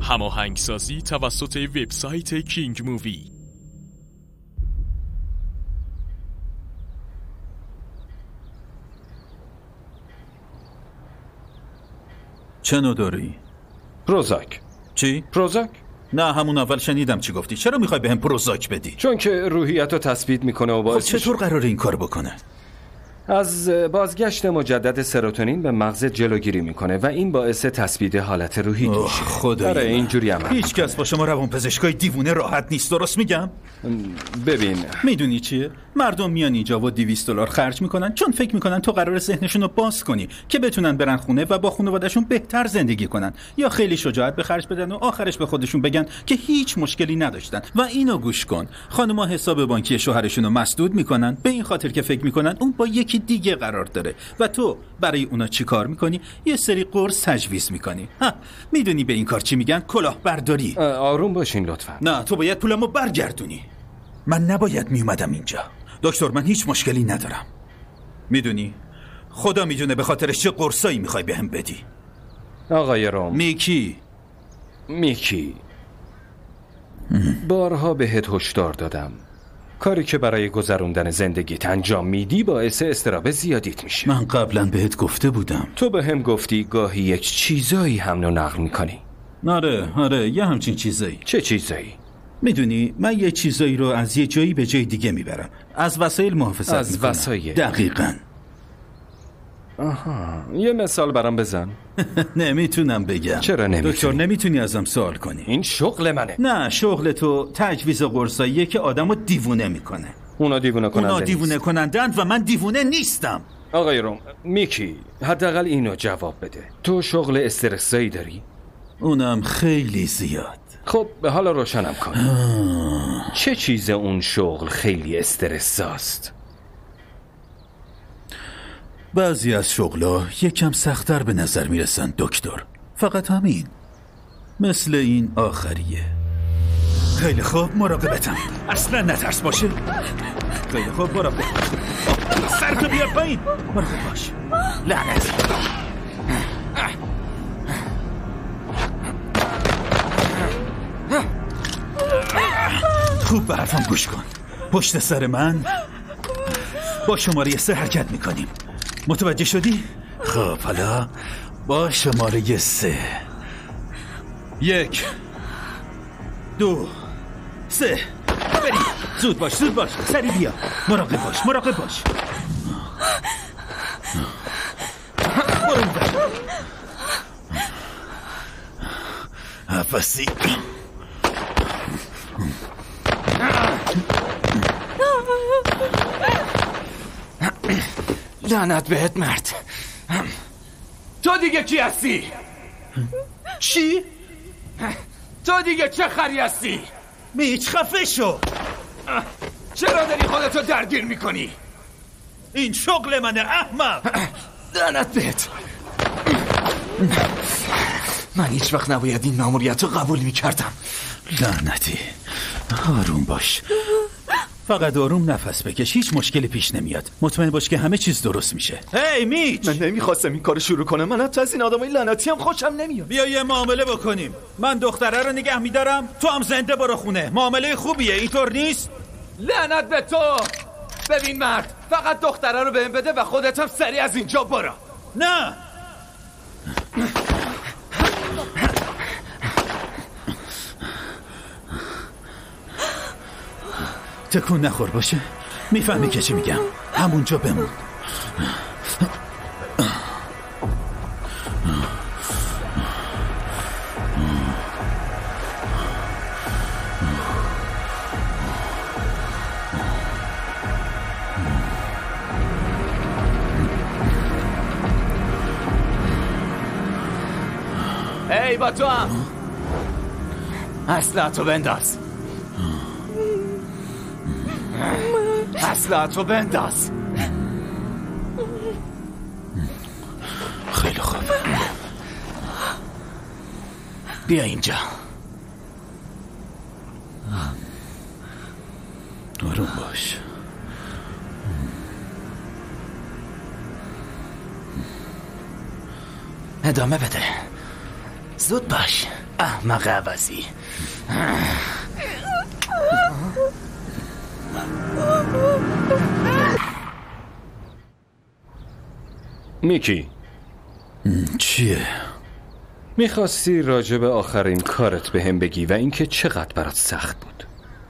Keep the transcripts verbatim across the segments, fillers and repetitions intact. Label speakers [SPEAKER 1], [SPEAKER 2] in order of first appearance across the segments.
[SPEAKER 1] هماهنگسازی توسط وبسایت کینگ مووی.
[SPEAKER 2] چه نوع داری؟
[SPEAKER 3] پروزاک.
[SPEAKER 2] چی؟
[SPEAKER 3] پروزاک؟
[SPEAKER 2] نه همون اول شنیدم چی گفتی. چرا میخوای بهم پروزاک بدی؟
[SPEAKER 3] چون که روحیت رو تثبیت میکنه و باعث
[SPEAKER 2] خب چطور قراره این کار بکنه؟
[SPEAKER 3] از بازگشت مجدد سروتونین به مغز جلوگیری میکنه و این باعث تثبیت حالت روحی میشه.
[SPEAKER 2] خدای
[SPEAKER 3] آره اینجوری عمل.
[SPEAKER 2] هیچ کس با شما روانپزشکای دیوونه راحت نیست، درست میگم؟
[SPEAKER 3] ببین
[SPEAKER 2] میدونی چیه؟ مردم میان اینجا و دویست دلار خرج میکنن چون فکر میکنن تو قراره ذهنشون رو باز کنی که بتونن برن خونه و با خانواده‌شون بهتر زندگی کنن، یا خیلی شجاعت به خرج بدن و آخرش به خودشون بگن که هیچ مشکلی نداشتن. و اینو گوش کن، خانم‌ها حساب بانکی شوهرشون رو مسدود میکنن به این خاطر که فکر میکنن اون با یکی دیگه قرار داره و تو برای اونا چی کار میکنی؟ یه سری قرص تجویز میکنی. ها میدونی به این کار چی میگن؟ کلاهبرداری.
[SPEAKER 3] آروم باشین لطفا.
[SPEAKER 2] نه تو باید پولمو برگردونی. من نباید میومدم اینجا. دکتر من هیچ مشکلی ندارم. میدونی خدا میدونه به خاطرش چه قرصایی میخوای بهم بدی.
[SPEAKER 3] آقای روم.
[SPEAKER 2] میکی
[SPEAKER 3] میکی بارها بهت هشدار دادم کاری که برای گذروندن زندگیت انجام میدی باعث اضطراب زیادیت میشه.
[SPEAKER 2] من قبلا بهت گفته بودم.
[SPEAKER 3] تو به هم گفتی گاهی یک چیزایی حمل و نقل میکنی.
[SPEAKER 2] آره آره یه همچین چیزایی.
[SPEAKER 3] چه چیزایی؟
[SPEAKER 2] میدونی من یه چیزایی رو از یه جایی به جای دیگه میبرم، از وسایل محافظت
[SPEAKER 3] از
[SPEAKER 2] میکنم.
[SPEAKER 3] وسایل؟
[SPEAKER 2] دقیقاً.
[SPEAKER 3] آها یه مثال برام بزن.
[SPEAKER 2] نمیتونم بگم.
[SPEAKER 3] چرا نمیتونی؟
[SPEAKER 2] دکتر نمیتونی ازم سوال کنی.
[SPEAKER 3] این شغل منه.
[SPEAKER 2] نه شغل تو تجویز قرصاییه که آدمو دیوونه میکنه.
[SPEAKER 3] اونا دیوونه کننده
[SPEAKER 2] اونا دیوونه
[SPEAKER 3] نیست.
[SPEAKER 2] کنندند و من دیوونه نیستم.
[SPEAKER 3] آقای روم میکی حداقل اینو جواب بده، تو شغل استرسایی داری؟
[SPEAKER 2] اونم خیلی زیاد.
[SPEAKER 3] خب به حالا روشنم کن. چه چیز اون شغل خیلی استرساست؟
[SPEAKER 2] بعضی از شغلا یکم سخت‌تر به نظر میرسن دکتر، فقط همین. مثل این آخریه. خیلی خوب مراقبتم، اصلا نترس باشه. خیلی خوب مراقب. سرتو بیار پایین. مراقب باش. لعنت. خوب به حرفم گوش کن. پشت سر من با شماره سه حرکت میکنیم. متوجه شدی؟ خب حالا با شماره سه. یک دو سه. بریم. زود باش زود باش. سریع بیا. مراقب باش مراقب باش. برو بر حفظی.
[SPEAKER 4] لعنت بهت مرد. تو دیگه کی هستی؟
[SPEAKER 2] چی؟
[SPEAKER 4] تو دیگه چه خری هستی؟
[SPEAKER 2] میچ خفه شو.
[SPEAKER 4] چرا داری خودتو درگیر میکنی؟
[SPEAKER 2] این شغل منه احمق.
[SPEAKER 4] لعنت بهت. من هیچ وقت نباید این مأموریت رو قبول میکردم.
[SPEAKER 2] لعنتی. آروم باش، فقط آروم نفس بکش، هیچ مشکلی پیش نمیاد. مطمئن باش که همه چیز درست میشه. هی میچ،
[SPEAKER 4] من نمیخواستم این کارو شروع کنم. من حتی از این آدمای لعنتی هم خوشم نمیاد.
[SPEAKER 2] بیا یه معامله بکنیم. من دختره رو نگه میدارم، تو هم زنده برو خونه. معامله خوبیه، اینطور نیست؟
[SPEAKER 4] لعنت به تو. ببین مرد، فقط دختره رو بهم بده و خودت هم سریع از اینجا برو.
[SPEAKER 2] نه تکون نخور باشه. میفهمی که چی میگم. همونجا بمون.
[SPEAKER 4] ای با تو هم اسلحه‌تو بنداز. اسلحه‌تو بنداز.
[SPEAKER 2] خیلی خوب،
[SPEAKER 4] بیا اینجا.
[SPEAKER 2] آروم باش.
[SPEAKER 4] ادامه بده. زود باش.
[SPEAKER 5] احمق عوضی.
[SPEAKER 3] میکی
[SPEAKER 2] چیه؟
[SPEAKER 3] میخواستی راجع به آخرین کارت به هم بگی و اینکه چقدر برات سخت بود.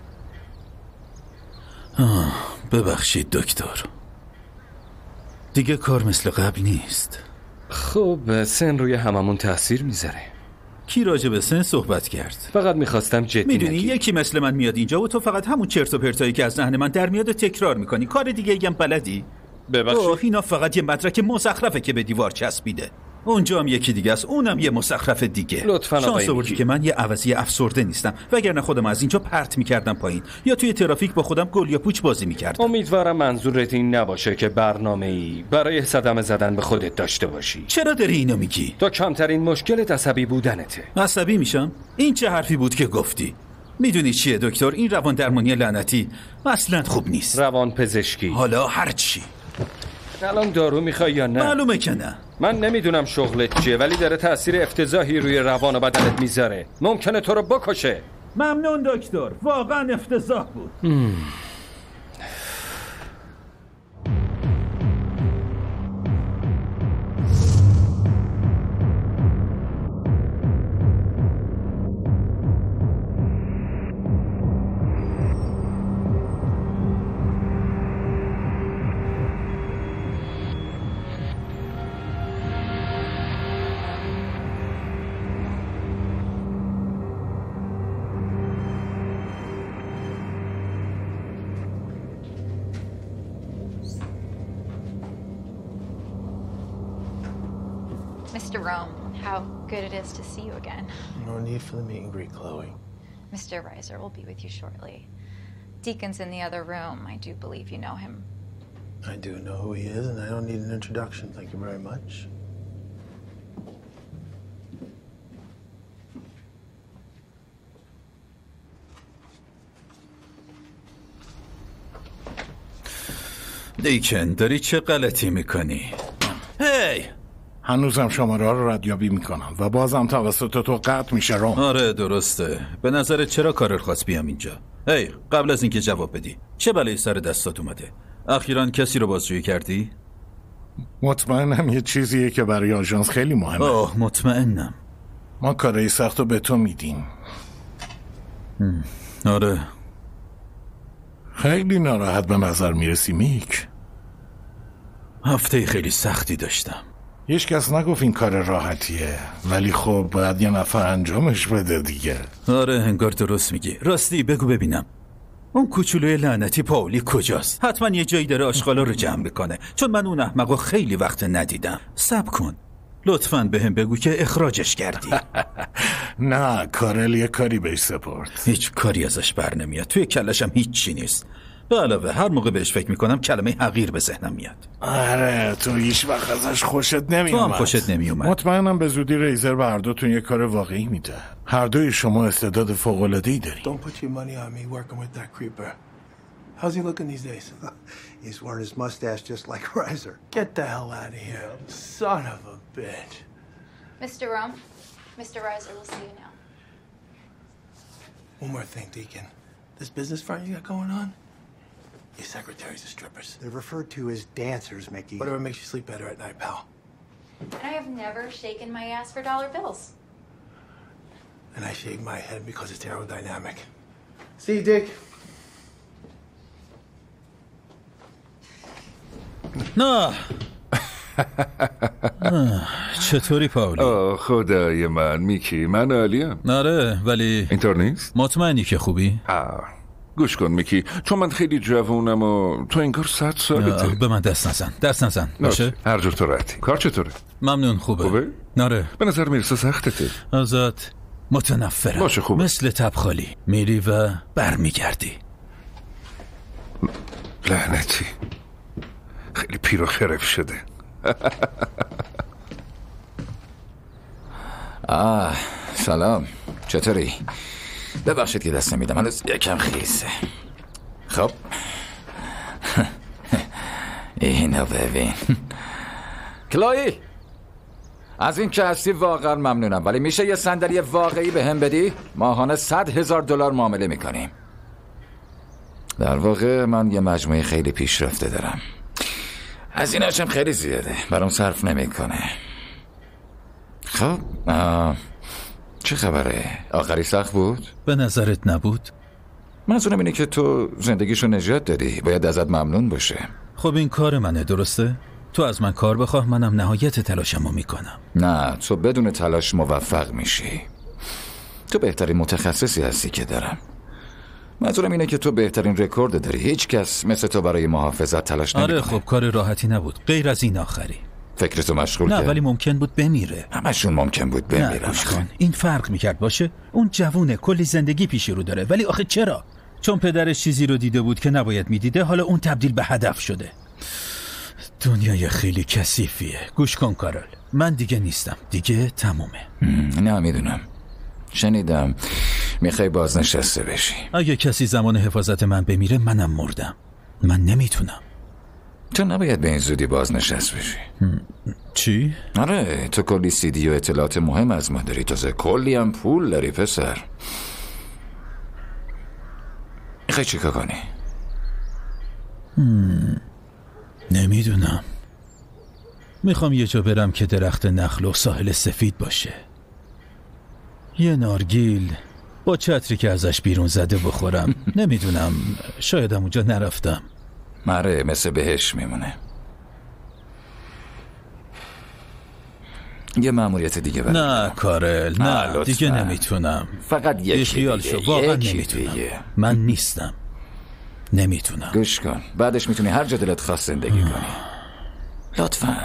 [SPEAKER 2] آه ببخشید دکتر، دیگه کار مثل قبل نیست.
[SPEAKER 3] خب سن روی هممون تاثیر میذاره.
[SPEAKER 2] کی راجع به سن صحبت کرد؟
[SPEAKER 3] فقط میخواستم جدی
[SPEAKER 2] میدونی
[SPEAKER 3] نگی.
[SPEAKER 2] یکی مثل من میاد اینجا و تو فقط همون چرت و پرتایی که از ذهن من در میاد و تکرار میکنی. کار دیگه ایگم بلدی؟
[SPEAKER 3] ببخشید.
[SPEAKER 2] اوه اینا فقط یه مدرک مزخرفه که به دیوار چسبیده. اونجا هم یکی دیگه است، اونم یه مزخرف دیگه.
[SPEAKER 3] لطفاً آقای
[SPEAKER 2] شانس آوردی
[SPEAKER 3] میکی.
[SPEAKER 2] که من یه عوضی افسرده نیستم، وگرنه خودم از اینجا پرت میکردم پایین یا توی ترافیک با خودم گل یا پوچ بازی میکردم.
[SPEAKER 3] امیدوارم منظورت این نباشه که برنامه‌ای برای صدمه زدن به خودت داشته باشی.
[SPEAKER 2] چرا داری اینو میگی؟
[SPEAKER 3] تو کمترین مشکلت عصبی بودنته.
[SPEAKER 2] عصبی میشم؟ این چه حرفی بود که گفتی؟ میدونی چیه دکتر؟ این روان درمانی لعنتی اصلا خوب نیست.
[SPEAKER 3] روان پزشکی.
[SPEAKER 2] حالا هر چی.
[SPEAKER 3] الان دارو میخوای یا نه؟
[SPEAKER 2] معلومه که نه.
[SPEAKER 3] من نمیدونم شغلت چیه ولی داره تأثیر افتضاحی روی روان و بدنت میذاره. ممکنه تو رو بکشه.
[SPEAKER 2] ممنون دکتر، واقعا افتضاح بود.
[SPEAKER 6] Mister Rome, how good it is to see you again.
[SPEAKER 7] No need for the meet and greet, Chloe.
[SPEAKER 6] Mister Reiser will be with you shortly. Deacon's in the other room. I do believe you know him.
[SPEAKER 7] I do know who he is, and I don't need an introduction. Thank you very much.
[SPEAKER 2] دیکن داری چه غلطی میکنی؟ هی!
[SPEAKER 8] هنوزم شماره ها رو ردیابی میکنم و بازم توسط تو قطع میشه روم.
[SPEAKER 2] آره درسته. به نظرت چرا کارر خواست بیام اینجا؟ هی قبل از اینکه جواب بدی چه بلایی سر دستات اومده؟ اخیراً کسی رو بازجویی کردی؟
[SPEAKER 8] مطمئنم یه چیزیه که برای آژانس خیلی مهمه.
[SPEAKER 2] آه مطمئنم.
[SPEAKER 8] ما کارهای سخت رو به تو میدیم.
[SPEAKER 2] آره.
[SPEAKER 8] خیلی ناراحت به نظر میرسی میک.
[SPEAKER 2] هفته خیلی سختی داشتم.
[SPEAKER 8] هیچ کس نگفت این کار راحتیه، ولی خب باید یه نفر انجامش بده دیگه.
[SPEAKER 2] آره انگار درست میگی. راستی بگو ببینم اون کوچولوی لعنتی پاولی کجاست؟ حتما یه جایی داره آشغالا رو جمع بکنه، چون من اون احمقو خیلی وقت ندیدم. صبر کن لطفاً بهم بگو که اخراجش کردی.
[SPEAKER 8] نه کارل یه کاری بهش سپرد.
[SPEAKER 2] هیچ کاری ازش بر نمیاد. توی کلشم هیچ چی نیست. به علاوه هر موقع بهش فکر میکنم کلمه حقیر به ذهنم میاد.
[SPEAKER 8] آره تو هیچ وقت ازش خوشت نمیومد.
[SPEAKER 2] تو هم خوشت نمیومد.
[SPEAKER 8] مطمئنم به زودی ریزر به هر دوتون یه کار واقعی میده. هر دوی شما استعداد فوق‌العاده‌ای دارید.
[SPEAKER 7] Don't put your money on me working with that creeper. How's he looking these days?
[SPEAKER 9] He's wearing his mustache just like Reiser.
[SPEAKER 7] Get the hell out of here, son of a bitch.
[SPEAKER 6] Mister Rome, Mister Reiser will see you now.
[SPEAKER 7] One more thing, Deacon. This business front you got going on? Your secretaries are strippers.
[SPEAKER 9] They're referred to as dancers, Mickey.
[SPEAKER 7] Whatever makes you sleep better at night, pal.
[SPEAKER 6] And I have never shaken my ass for dollar bills.
[SPEAKER 7] And I shake my head because it's aerodynamic. See you, Dick.
[SPEAKER 2] نه. چطوری پاولی؟
[SPEAKER 10] آه خدای من میکی من عالیم.
[SPEAKER 2] آره ولی
[SPEAKER 10] اینطور نیست؟
[SPEAKER 2] مطمئنی که خوبی؟
[SPEAKER 10] آه گوش کن میکی، چون من خیلی جوونم و تو انگار صد سالته.
[SPEAKER 2] به من دست نزن دست نزن باشه؟
[SPEAKER 10] هر جور تو راحتی. کار چطوره؟
[SPEAKER 2] ممنون خوبه.
[SPEAKER 10] خوبه؟
[SPEAKER 2] ناره
[SPEAKER 10] به نظر میرسه سختته.
[SPEAKER 2] ازت متنفرم.
[SPEAKER 10] باشه خوبه.
[SPEAKER 2] مثل تبخالی میری و برمیگردی.
[SPEAKER 10] لعنتی خیلی پیر و خرف شده.
[SPEAKER 5] آه سلام چطوری؟ ببخشید که دست نمیدم هنوز یکم خیسه. خب اینو ببین. کلایی از این که هستی واقعا ممنونم، ولی میشه یه صندلی واقعی به هم بدی؟ ماهانه صد هزار دلار معامله میکنیم. در واقع من یه مجموعه خیلی پیشرفته دارم. از این هاشم خیلی زیاده، برام صرف نمیکنه. خب چه خبره؟ آخری سخت بود؟
[SPEAKER 2] به نظرت نبود؟
[SPEAKER 5] منظورم اینه که تو زندگیشو نجات دادی، باید ازت ممنون باشه.
[SPEAKER 2] خب این کار منه، درسته؟ تو از من کار بخواه، منم نهایت تلاشمو میکنم.
[SPEAKER 5] نه، تو بدون تلاش موفق میشی. تو بهترین متخصصی هستی که دارم. منظورم اینه که تو بهترین رکورد داری. هیچ کس مثل تو برای محافظت تلاش نمیکنه.
[SPEAKER 2] آره خب کار راحتی نبود، غیر از این آخری.
[SPEAKER 5] فکرتو مشغول
[SPEAKER 2] نه
[SPEAKER 5] کرد؟
[SPEAKER 2] ولی ممکن بود بمیره.
[SPEAKER 5] همشون ممکن بود بمیرن.
[SPEAKER 2] نه گوش کن، این فرق میکرد باشه. اون جوونه، کلی زندگی پیش رو داره، ولی آخه چرا؟ چون پدرش چیزی رو دیده بود که نباید میدیده، حالا اون تبدیل به هدف شده. دنیای خیلی کثیفیه. گوش کن کارل، من دیگه نیستم، دیگه تمومه.
[SPEAKER 5] نه میدونم، شنیدم میخوای بازنشسته بشی.
[SPEAKER 2] اگه کسی زمان حفاظت من بمیره، منم مردم. من نمیتونم.
[SPEAKER 5] تو نباید به این زودی بازنشست بشی.
[SPEAKER 2] چی؟
[SPEAKER 5] آره، تو کلی سی دی و اطلاعات مهم از ما داری، تازه کلی هم پول داری پسر. میخوای چیکار کنی؟
[SPEAKER 2] هم. نمیدونم. میخوام یه جا برم که درخت نخل و ساحل سفید باشه، یه نارگیل با چتری که ازش بیرون زده بخورم. نمیدونم، شایدم اونجا نرفتم.
[SPEAKER 5] مره، مثل بهش میمونه. یه مأموریت دیگه برم.
[SPEAKER 2] نه کارل، نه, نه دیگه نمیتونم.
[SPEAKER 5] فقط یکی
[SPEAKER 2] خیال شو، واقعا نمیتونم. من نیستم، نمیتونم.
[SPEAKER 5] گوش کن، بعدش میتونی هر جا دلت خواست زندگی کنی. لطفاً.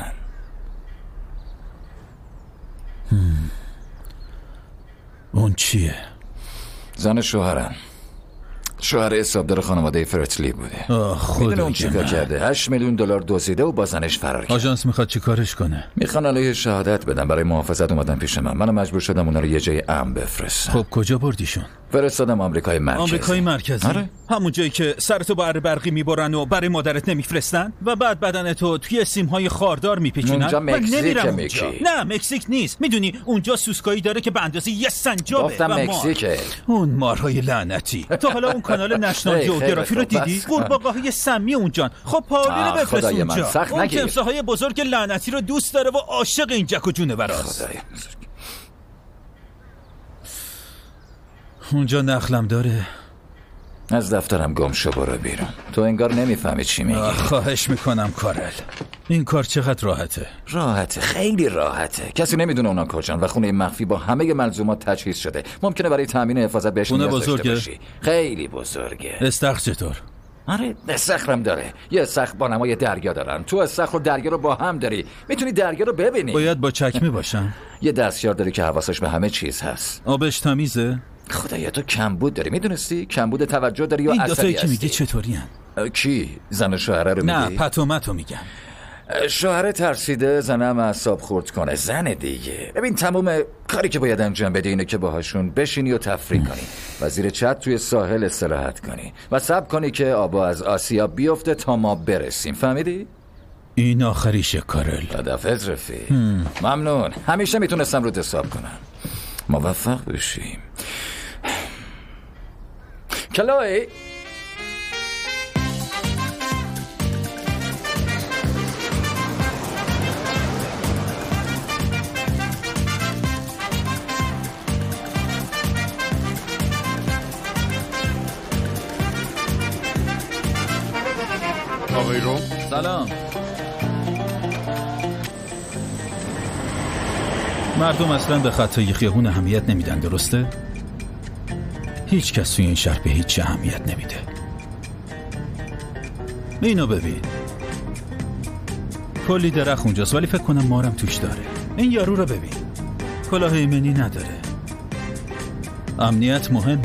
[SPEAKER 2] اون چیه؟
[SPEAKER 5] زن شوهرم، شوهر حسابدار خانواده فرتلی بوده. میدونه اون چیکار کرده؟ هشت میلیون دلار دزدیده و با زنش فرار کرد.
[SPEAKER 2] آژانس میخواد چی کارش کنه؟
[SPEAKER 5] میخوان علیه شهادت بدن. برای محافظت اومدن پیش من. منم مجبور شدم اونا رو یه جای امن بفرستم.
[SPEAKER 2] خب کجا بردیشون؟
[SPEAKER 5] فرستادم آمریکای مرکزی.
[SPEAKER 2] آمریکای مرکزی؟
[SPEAKER 5] آره.
[SPEAKER 2] همون جایی که سرتو با اره برقی میبرن و برای مادرت نمیفرستن و بعد بدنتو توی سیمهای خاردار میپیچونن؟
[SPEAKER 5] اونجا مکزیک.
[SPEAKER 2] اونجا. نه مکزیک نیست. میدونی اونجا سوسکایی داره که به اندازه یه سنجابه.
[SPEAKER 5] گفتم مکزیکه.
[SPEAKER 2] اون مارهای لعنتی. تو حالا اون کانال نشنال جئوگرافی رو دیدی؟ قورباغه‌های سمی اونجان. خب پاولی رو بفرست اونجا. اون تمساح‌های بزرگ لعنتی رو دوست داره و عاشق این جک و جونوراست. اونجا نخلم داره.
[SPEAKER 5] از دفترم گم شو، برو بیرون. تو انگار نمیفهمی چی میگی.
[SPEAKER 2] خواهش میکنم کارل، این کار چقدر راحته؟
[SPEAKER 5] راحته، خیلی راحته. کسی نمیدونه اونا کجان و خونه مخفی با همه ملزومات تجهیز شده. ممکنه برای تامین حفاظت بهش نیاز داشته باشی. خیلی بزرگه.
[SPEAKER 2] استخر چطور؟
[SPEAKER 5] آره، استخرم داره. یه استخر با نمای دریا دارن. تو استخر و دریا رو با هم داری. میتونی دریا رو ببینی.
[SPEAKER 2] باید با چکمه باشن.
[SPEAKER 5] یه دستیار داری که حواسش به همه چیز هست.
[SPEAKER 2] آبش تمیزه؟
[SPEAKER 5] خدایا تو کمبود داری، میدونستی؟ کمبود توجه داری یا عصبی هستی؟
[SPEAKER 2] این دفعه که میگی چطوری هن؟
[SPEAKER 5] کی؟ زن شوهره رو میگی؟
[SPEAKER 2] نه، پتومتو میگم.
[SPEAKER 5] شوهره ترسیده زنم اعصاب خورد کنه. زن دیگه. ببین تمام کاری که باید انجام بده اینه که باهاشون بشینی و تفریح کنی و زیر چت توی ساحل استراحت کنی و صبر کنی که آبا از آسیا بیفته تا ما برسیم. فهمیدی؟
[SPEAKER 2] این آخریشه کارل.
[SPEAKER 5] خدافظ رفیق. ممنون. همیشه میتونستم رود حساب کنم. موفق بشیم. کلوی
[SPEAKER 10] آقای رو
[SPEAKER 2] سلام. مردم اصلا به خطای خیابون اهمیت نمیدن، درسته؟ هیچ کس توی این شهر به هیچ اهمیت نمیده. اینو ببین، کلی درخت اونجاست ولی فکر کنم مارم توش داره. این یارو رو ببین، کلاه ایمنی نداره. امنیت مهمه.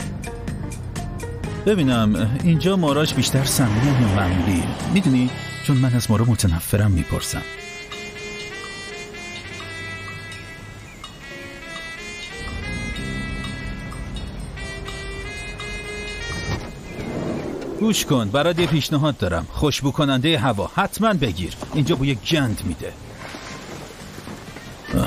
[SPEAKER 2] ببینم اینجا ماراش بیشتر سمی یا معمولی؟ میدونی چون من از مارا متنفرم. میپرسم گوش کن، برات یه پیشنهاد دارم. خوشبو کننده هوا حتما بگیر، اینجا بوی گند میده.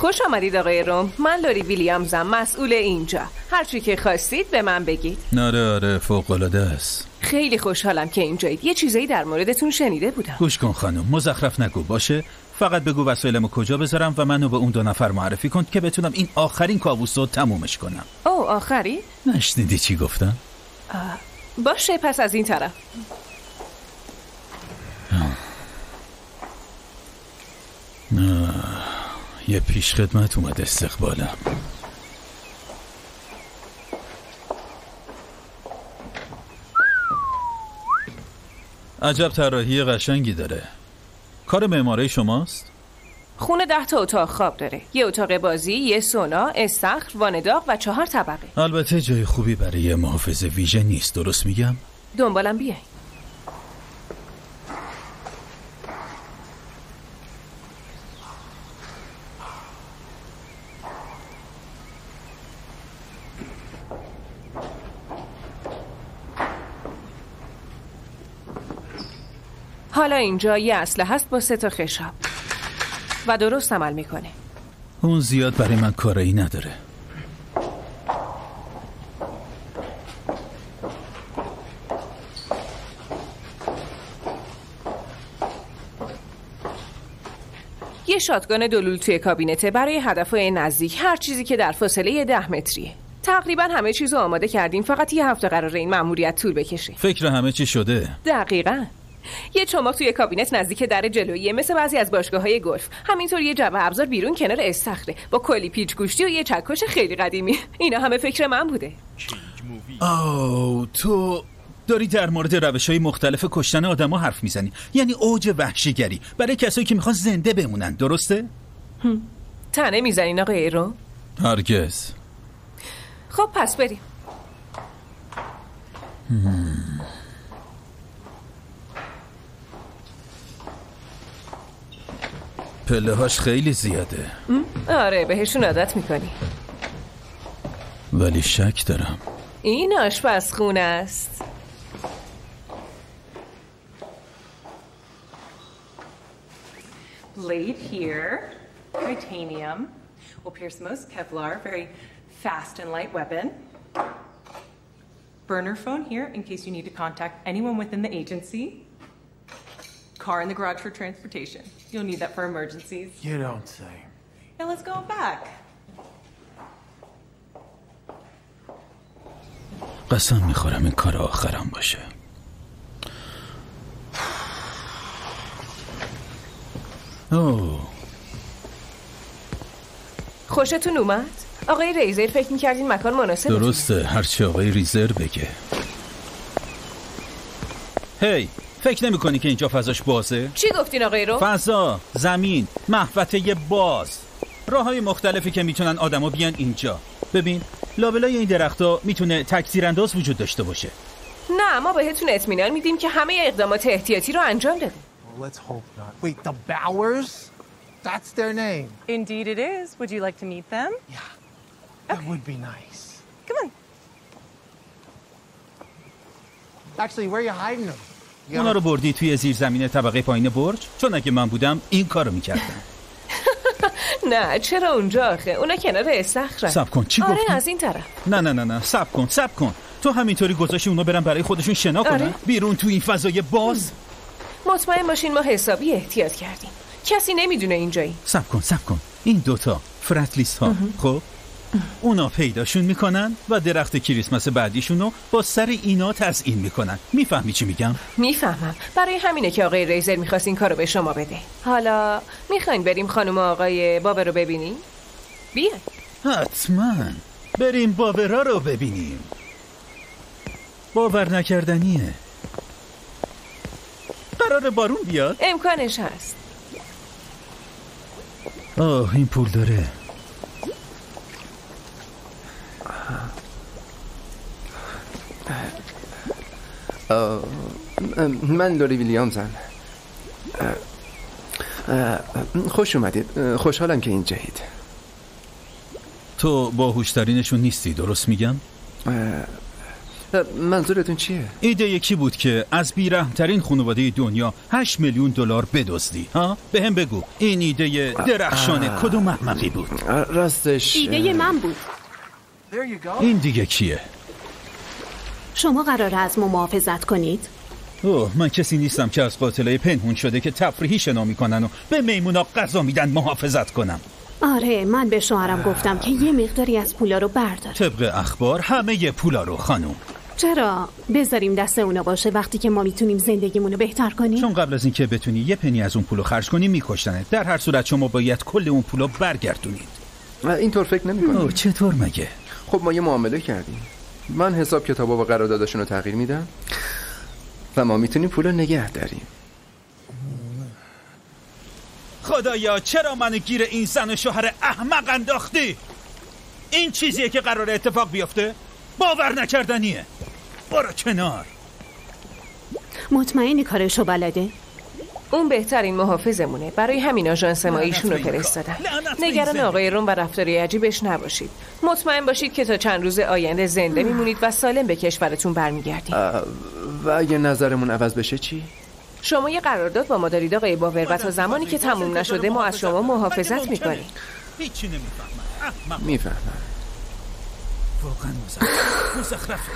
[SPEAKER 11] خوش آمدید آقای روم. من لوری ویلیامزم، مسئول اینجا. هر چی که خواستید به من بگید.
[SPEAKER 2] آره آره فوق‌العاده است.
[SPEAKER 11] خیلی خوشحالم که اینجایید. یه چیزایی در موردتون شنیده بودم.
[SPEAKER 2] گوش کن خانم، مزخرف نگو باشه. فقط بگو وسایلمو کجا بذارم و منو به اون دو نفر معرفی کن که بتونم این آخرین کابوسو تمومش کنم.
[SPEAKER 11] او آخری؟
[SPEAKER 2] نشنیدی چی گفتم؟
[SPEAKER 11] باشه پس از این طرف.
[SPEAKER 2] آه. یه پیش خدمت اومد استقبالم. عجب طراحی قشنگی داره. کار معماری شماست؟
[SPEAKER 11] خونه ده تا اتاق خواب داره. یه اتاق بازی، یه سونا، استخر، وانه‌داغ و چهار طبقه.
[SPEAKER 2] البته جای خوبی برای محافظ ویژه نیست، درست میگم؟
[SPEAKER 11] دنبالم بیای. حالا اینجا یه اسلحه هست با سه تا خشاب و درست عمل میکنه.
[SPEAKER 2] اون زیاد برای من کاری نداره.
[SPEAKER 11] یه شاتگان دولول توی کابینته برای هدفهای نزدیک، هر چیزی که در فاصله ده متریه. تقریبا همه چیزو آماده کردیم، فقط یه هفته قراره این مأموریت طول بکشه.
[SPEAKER 2] فکر همه چی شده.
[SPEAKER 11] دقیقاً. یه چماق توی کابینت نزدیک در جلوییه، مثل بعضی از باشگاه‌های گلف. همینطور یه جعبه ابزار بیرون کنار استخره با کلی پیچ گوشتی و یه چکش خیلی قدیمی. اینا همه فکر من بوده.
[SPEAKER 2] آو تو داری در مورد روش‌های مختلف کشتن آدم‌ها حرف میزنی، یعنی اوج وحشیگری برای کسایی که میخوان زنده بمونن، درسته؟
[SPEAKER 11] تنه میزنین آقای ایرو؟
[SPEAKER 2] هرگز.
[SPEAKER 11] خب پس بریم.
[SPEAKER 2] پله هاش خیلی زیاده.
[SPEAKER 11] آره بهشون عادت میکنی.
[SPEAKER 2] ولی شک دارم.
[SPEAKER 11] این آشپزخونه است.
[SPEAKER 12] Blade here, titanium, will pierce most Kevlar, very fast and light weapon. Burner phone here in case you need to contact anyone within the agency. Car in the garage for transportation. You'll need that for emergencies.
[SPEAKER 7] You don't say.
[SPEAKER 12] Now let's go back.
[SPEAKER 2] قسم میخورم این کار آخرم باشه. اوه.
[SPEAKER 11] خوشتون اومد؟ آقای ریزر فکر میکردین مکان مناسب؟
[SPEAKER 2] درسته، هرچی آقای ریزر بگه. هی hey. فکر نمی کنی که اینجا فضاش بازه؟
[SPEAKER 11] چی گفتین آقای رو؟
[SPEAKER 2] فضا، زمین، محوطه باز، راه های مختلفی که میتونن آدما بیان اینجا. ببین لابلای این درخت‌ها میتونه تکثیرانداز وجود داشته باشه.
[SPEAKER 11] نه ما بهتون اطمینان میدیم که همه اقدامات احتیاطی رو انجام دادیم.
[SPEAKER 7] Well, let's hope not. Wait, the Bowers? That's their name.
[SPEAKER 12] Indeed it is. Would you like to meet them?
[SPEAKER 7] Yeah. That okay. would be nice.
[SPEAKER 12] Come on.
[SPEAKER 7] Actually, where are you hiding them?
[SPEAKER 2] اونا رو بردی توی زیرزمین طبقه پایین برج؟ چون اگه من بودم این کارو میکردم.
[SPEAKER 11] نه چرا اونجا آخه؟ اونا کنار استخرن.
[SPEAKER 2] صبر کن چی گفتی؟
[SPEAKER 11] آره از این طرف.
[SPEAKER 2] نه نه نه نه صبر کن صبر کن. تو همینطوری گذاشتی اونا برن برای خودشون شنا کنن؟
[SPEAKER 11] آره.
[SPEAKER 2] بیرون تو این فضای باز؟
[SPEAKER 11] مطمئن باشین ما حسابی احتیاط کردیم. کسی نمیدونه اینجایی.
[SPEAKER 2] صبر کن صبر کن. این دوتا فرتلیست ها خب اونا پیداشون میکنن و درخت کریسمس بعدیشونو با سر اینا تزیین میکنن. میفهمی چی میگم؟
[SPEAKER 11] میفهمم. برای همینه که آقای ریزر میخواست این کارو به شما بده. حالا میخواین بریم خانم آقای بابر رو ببینیم؟ بیاین.
[SPEAKER 2] حتما بریم بابرا رو ببینیم. باور نکردنیه. قراره بارون بیاد؟
[SPEAKER 11] امکانش هست.
[SPEAKER 2] آه این پول داره.
[SPEAKER 13] من لوری ویلیامزم. خوش اومدید. خوشحالم که اینجایید.
[SPEAKER 2] تو باهوشترینشون نیستی درست میگم؟
[SPEAKER 13] منظورتون چیه؟
[SPEAKER 2] ایده یکی بود که از بیرحمترین خانواده دنیا هشت میلیون دلار بدزدی. ها؟ به هم بگو این ایده درخشانه کدوم احمقی بود؟
[SPEAKER 13] راستش
[SPEAKER 14] ایده من بود.
[SPEAKER 2] این دیگه کیه؟
[SPEAKER 14] شما قراره از ما محافظت کنید؟
[SPEAKER 2] اوه من کسی نیستم که از قاتلای پنهون شده که تفریحی شنا میکنن و به میمونا غذا میدن محافظت کنم.
[SPEAKER 14] آره من به شوهرم گفتم که یه مقداری از پولا رو بردار.
[SPEAKER 2] طبق اخبار همه ی پولا رو خانم.
[SPEAKER 14] چرا؟ بذاریم دست اونا باشه وقتی که ما میتونیم زندگیمونو بهتر کنیم؟
[SPEAKER 2] چون قبل از اینکه بتونی یه پنی از اون پولو خرج کنی میکشتنه. در هر صورت شما باید کل اون پولو برگردونید.
[SPEAKER 13] اینطور فکر نمی‌کنی؟
[SPEAKER 2] چطور مگه؟
[SPEAKER 13] خب ما یه معامله کردیم. من حساب کتابا و قرارداداشون رو تغییر میدم و ما میتونیم پولو نگه داریم.
[SPEAKER 2] خدایا چرا منو گیر این زن و شوهر احمق انداختی؟ این چیزیه که قراره اتفاق بیفته؟ باور نکردنیه. برو کنار.
[SPEAKER 14] مطمئنی کارشو بلده؟
[SPEAKER 11] اون بهترین محافظمونه. برای همین آژانس ما ایشونو فرستادن. نگران آقای روم و رفتاری عجیبش نباشید. مطمئن باشید که تا چند روز آینده زنده میمونید و سالم به کشورتون برمیگردید.
[SPEAKER 13] و اگه نظرمون عوض بشه چی؟
[SPEAKER 11] شما یه قرارداد با ما دارید آقای باور و تا زمانی که تموم نشده ما از شما محافظت میکنیم.
[SPEAKER 2] هیچی نمیفهمم.
[SPEAKER 13] میفهمم.
[SPEAKER 2] واقعا مزخرفه.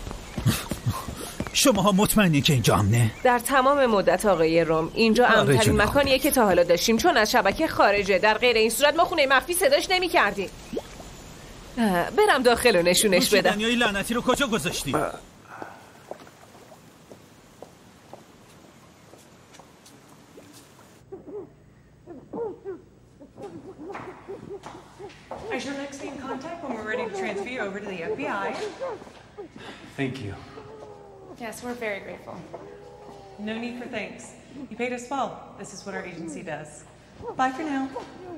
[SPEAKER 2] شماها مطمئنی که اینجا امنه؟
[SPEAKER 11] در تمام مدت آقای روم اینجا امن‌ترین مکانیه که تا حالا داشتیم، چون از شبکه خارجه. در غیر این صورت ما خونه مخفی صداش نمی‌کردیم. برم داخل و نشونش بدم.
[SPEAKER 2] دنیای لعنتی رو کجا گذاشتی؟
[SPEAKER 12] I shall next be in contact when we're ready to transfer you over to the F B I.
[SPEAKER 13] Thank you.
[SPEAKER 6] Yes, we're very grateful.
[SPEAKER 12] No need for thanks. You paid us well. This is what our agency does. Bye for now.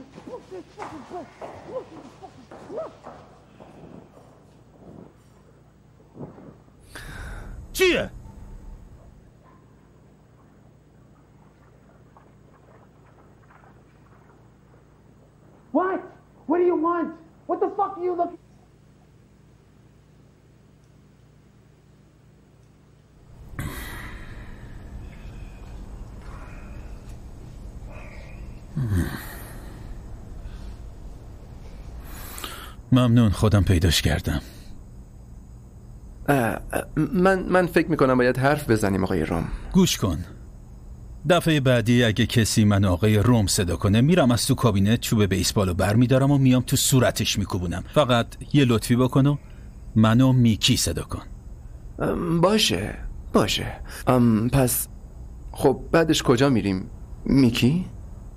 [SPEAKER 2] چیه؟
[SPEAKER 7] What? What do you want? What the fuck are you looking?
[SPEAKER 2] ممنون خودم پیداش کردم.
[SPEAKER 13] من من فکر میکنم باید حرف بزنیم آقای روم.
[SPEAKER 2] گوش کن. دفعه بعدی اگه کسی من آقای روم صدا کنه میرم از تو کابینت چوب بیسبالو برمیدارم و میام تو صورتش میکوبونم. فقط یه لطفی بکن و منو میکی صدا کن.
[SPEAKER 13] باشه باشه. ام پس خب بعدش کجا میریم میکی؟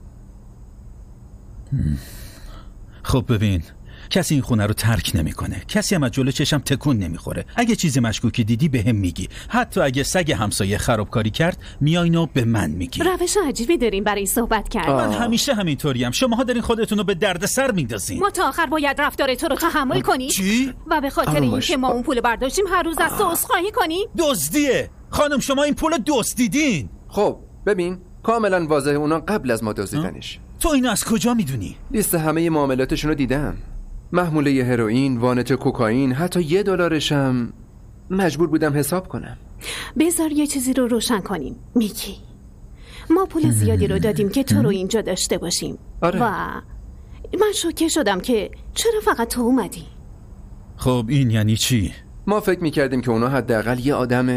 [SPEAKER 2] خب ببین کسی این خونه رو ترک نمیکنه. کسی هم از جلو چشم تکون نمیخوره. اگه چیز مشکوکی دیدی به هم میگی. حتی اگه سگ همسایه خرابکاری کرد میایینو به من میگی.
[SPEAKER 14] روش عجیبی داریم برای صحبت کردن.
[SPEAKER 2] من همیشه همینطوریم. شماها دارین خودتون رو به دردسر میندازین.
[SPEAKER 14] ما تا آخر باید رفتار تو رو تحمل کنیم.
[SPEAKER 2] چی؟
[SPEAKER 14] و به خاطر اینکه ما اون پول برداشتیم هر روز از تو عذرخواهی کنیم.
[SPEAKER 2] دزدیه. خانم شما این پول دزدیدین.
[SPEAKER 13] خب ببین کاملا واضحه اونا قبل از ما دزدیدنش.
[SPEAKER 2] تو اینو از کجا میدونی؟
[SPEAKER 13] لیست همه معاملاتشون رو دیدم. محموله هروئین، وانت کوکائین، حتی یه دلارشم مجبور بودم حساب کنم.
[SPEAKER 14] بذار یه چیزی رو روشن کنیم میکی. ما پول زیادی رو دادیم که تو رو اینجا داشته باشیم.
[SPEAKER 13] آره.
[SPEAKER 14] و من شوکه شدم که چرا فقط تو اومدی.
[SPEAKER 2] خب این یعنی چی؟
[SPEAKER 13] ما فکر میکردیم که اونا حداقل یه آدم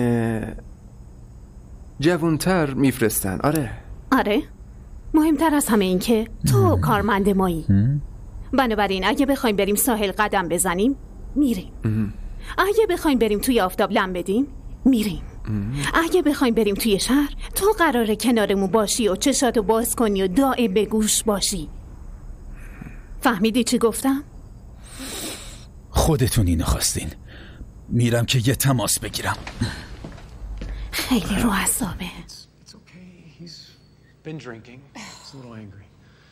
[SPEAKER 13] جوانتر میفرستن. آره
[SPEAKER 14] آره مهمتر از همه این که تو کارمند مایی. بنابراین اگه بخوایم بریم ساحل قدم بزنیم میریم. اگه بخوایم بریم توی آفتاب لم بدیم میریم. اگه بخوایم بریم توی شهر تو قراره کنارمون باشی و چشاتو باز کنی و دائم به گوش باشی. فهمیدی چی گفتم؟
[SPEAKER 2] خودتون اینو خواستین. میرم که یه تماس بگیرم.
[SPEAKER 14] خیلی رو اعصابه.
[SPEAKER 15] It's okay. He's been drinking. He's a little angry.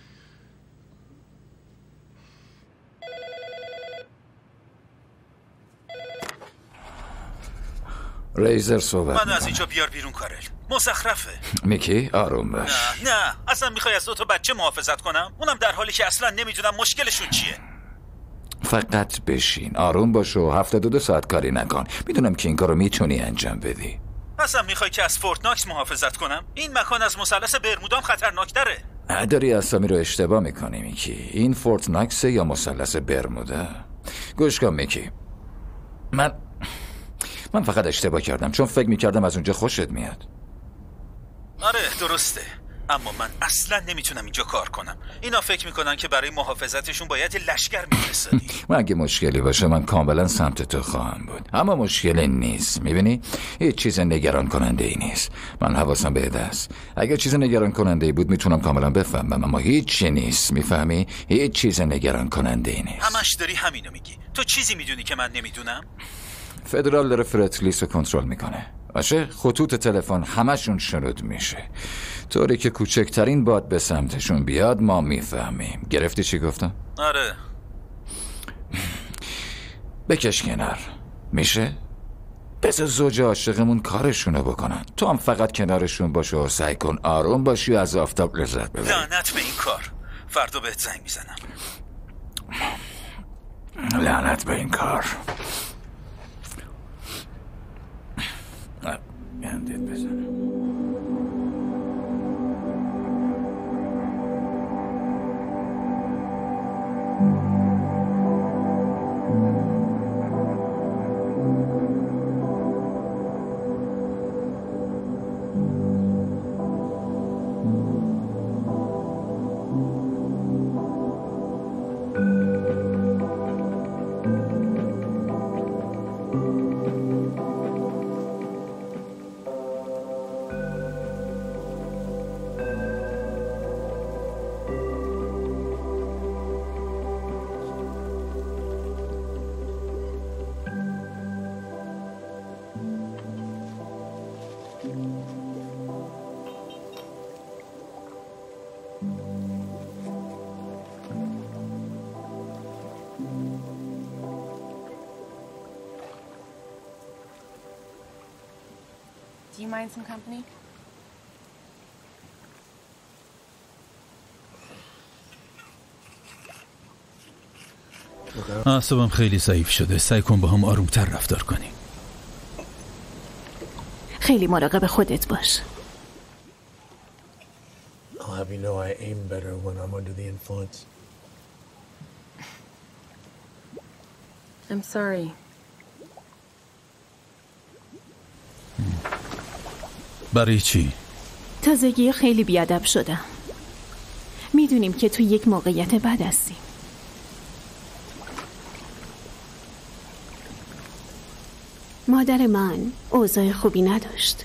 [SPEAKER 5] ریزر صحبت
[SPEAKER 2] منو از اینجا بیار بیرون کارل. مزخرفه.
[SPEAKER 5] میکی آروم باش.
[SPEAKER 2] نه نه اصلا میخوای از دو تا بچه محافظت کنم؟ اونم در حالی که اصلا نمیدونم مشکلشون چیه.
[SPEAKER 5] فقط بشین، آروم باش و هفتاد و دو ساعت کاری نکن. میدونم که این کارو میتونی انجام بدی.
[SPEAKER 2] اصلا میخوای که از فورت ناکس محافظت کنم؟ این مکان از مثلث برمودام خطرناکتره.
[SPEAKER 5] داری اسامی رو اشتباه میکنی میکی. این فورت ناکس یا مثلث برمودا؟ گوش کن میکی، من من فقط اشتباه کردم چون فکر میکردم از اونجا خوشت میاد.
[SPEAKER 2] آره درسته، اما من اصلا نمیتونم اینجا کار کنم. اینا فکر میکنن که برای محافظتشون باید لشکر میفرستادی.
[SPEAKER 5] من اگه مشکلی باشه من کاملا سمت تو خواهم بود، اما مشکلی نیست. میبینی هیچ چیز نگران کننده ای نیست. من حواسم به است. اگه چیز نگران کننده ای بود میتونم کاملا بفهمم، اما هیچ چی نیست. میفهمی؟ هیچ چیز نگران کننده ای نیست.
[SPEAKER 2] همش داری همینو میگی. تو چیزی میدونی که من نمیدونم؟
[SPEAKER 5] فدرال داره فرت لیست رو کنترل میکنه. باشه، خطوط تلفن همشون شنود میشه، طوری که کوچکترین باد به سمتشون بیاد ما میفهمیم. گرفتی چی گفتم؟
[SPEAKER 2] آره.
[SPEAKER 5] بکش کنار میشه؟ بذار زوج عاشقمون کارشونو بکنن، تو هم فقط کنارشون باش و سعی کن آروم باشی و از آفتاب لذت ببری.
[SPEAKER 2] لعنت به این کار، فردا بهت زنگ میزنم.
[SPEAKER 5] لعنت به این کار. گندت بزنم.
[SPEAKER 12] Do you mind some company?
[SPEAKER 2] اعصابم خیلی ضعیف شده. سعی کن با هم آرومتر رفتار کنی.
[SPEAKER 14] خیلی مراقب خودت باش.
[SPEAKER 7] I'll have you know I aim better when I'm under the influence.
[SPEAKER 12] I'm sorry.
[SPEAKER 2] برای چی؟
[SPEAKER 14] تازگی خیلی بیادب شدم. میدونیم که تو یک موقعیت بد هستیم. مادر من اوضاع خوبی نداشت.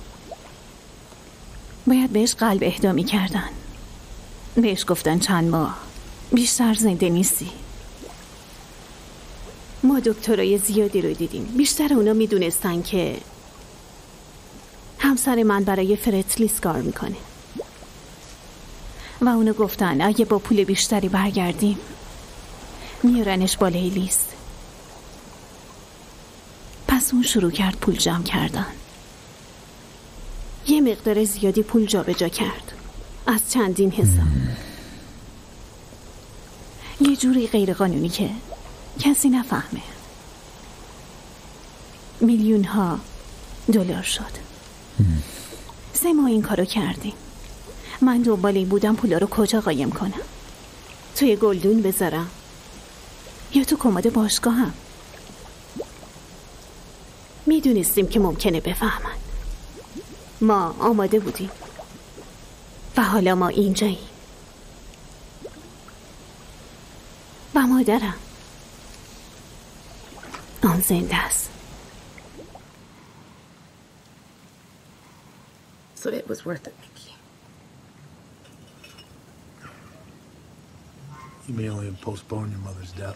[SPEAKER 14] باید بهش قلب اهدا می‌کردن. بهش گفتن چند ماه بیشتر زنده نیستی. ما دکترای زیادی رو دیدیم. بیشتر اونا میدونستن که همسر من برای فرت لیست کار میکنه و اونا گفتن اگه با پول بیشتری برگردیم میارنش بالای لیست. پس اون شروع کرد پول جمع کردن. یه مقدار زیادی پول جا به جا کرد از چندین حساب. یه جوری غیر قانونی که کسی نفهمه. میلیون ها دلار شد. سه ماه این کارو کردیم. من دنبال این بودم پولا رو کجا قایم کنم. توی گلدون بذارم یا تو کمد باشگاهم. میدونستیم که ممکنه بفهمن. ما آماده بودیم و حالا ما اینجاییم. و مادرم آن زنده است.
[SPEAKER 12] So it was worth it, Mickey.
[SPEAKER 7] You may only have postponed your mother's death.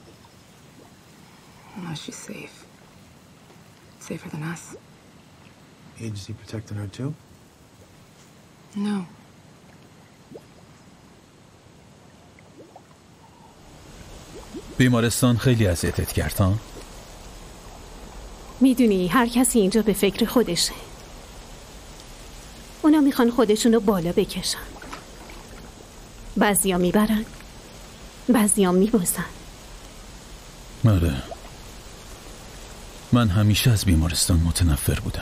[SPEAKER 12] No, she's safe. Safer than us.
[SPEAKER 7] Agency protecting her too?
[SPEAKER 12] No.
[SPEAKER 2] بیمارستان خیلی اذیتت کرد ها؟
[SPEAKER 14] میدونی هر کسی اینجا به فکر خودشه. اونا میخوان خودشونو بالا بکشن. بعضیا میبرن، بعضیا میبوسن.
[SPEAKER 2] آره، من همیشه از بیمارستان متنفر بودم.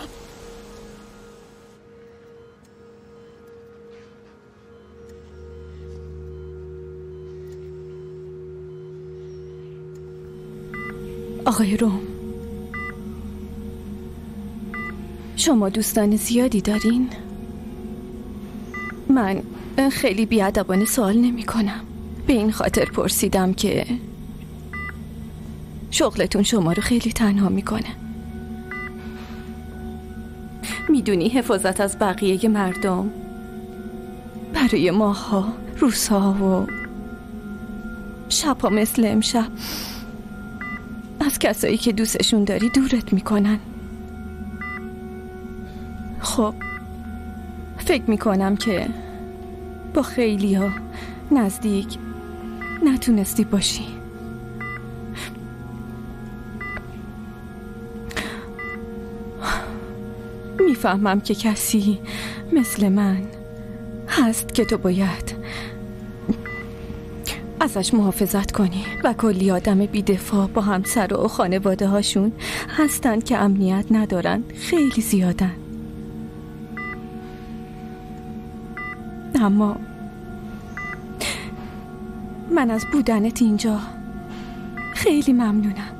[SPEAKER 16] آقای روم، شما دوستان زیادی دارین؟ من خیلی بی‌ادبانه سوال نمی کنم. به این خاطر پرسیدم که شغلتون شما رو خیلی تنها میکنه. میدونی حفاظت از بقیه مردم برای ماها، روزها و شبها مثل امشب از کسایی که دوستشون داری دورت میکنن. خب فکر میکنم که با خیلی ها نزدیک نتونستی باشی. میفهمم که کسی مثل من هست که تو باید ازش محافظت کنی و کلی آدم بی‌دفاع با همسر و خانواده هاشون هستن که امنیت ندارن، خیلی زیادن. اما من از بودنت اینجا خیلی ممنونم.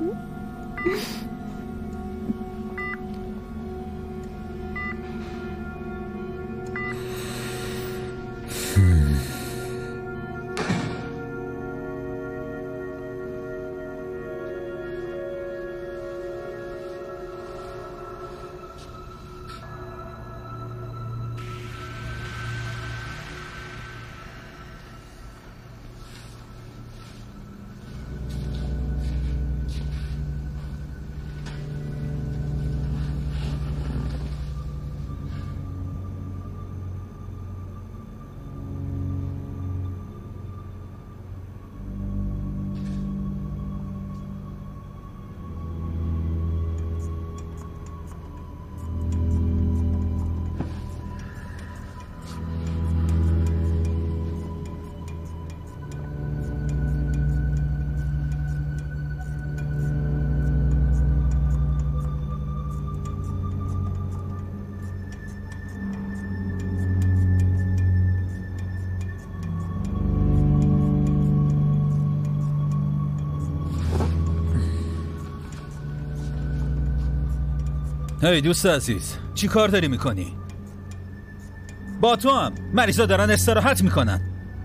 [SPEAKER 2] هی دوست عزیز، چی کار داری میکنی؟ با تو هم مریضا دارن استراحت میکنن.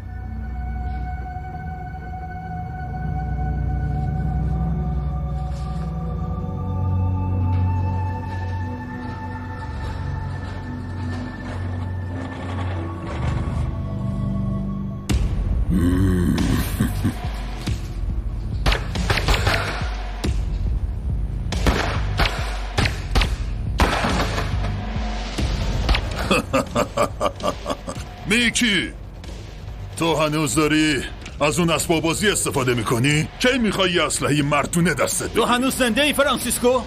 [SPEAKER 17] میکی، تو هنوز داری از اون اسباب بازی استفاده میکنی؟ کی میخوای یه اسلحه مردونه دستت بگیری؟
[SPEAKER 2] تو هنوز زنده ای فرانسیسکو؟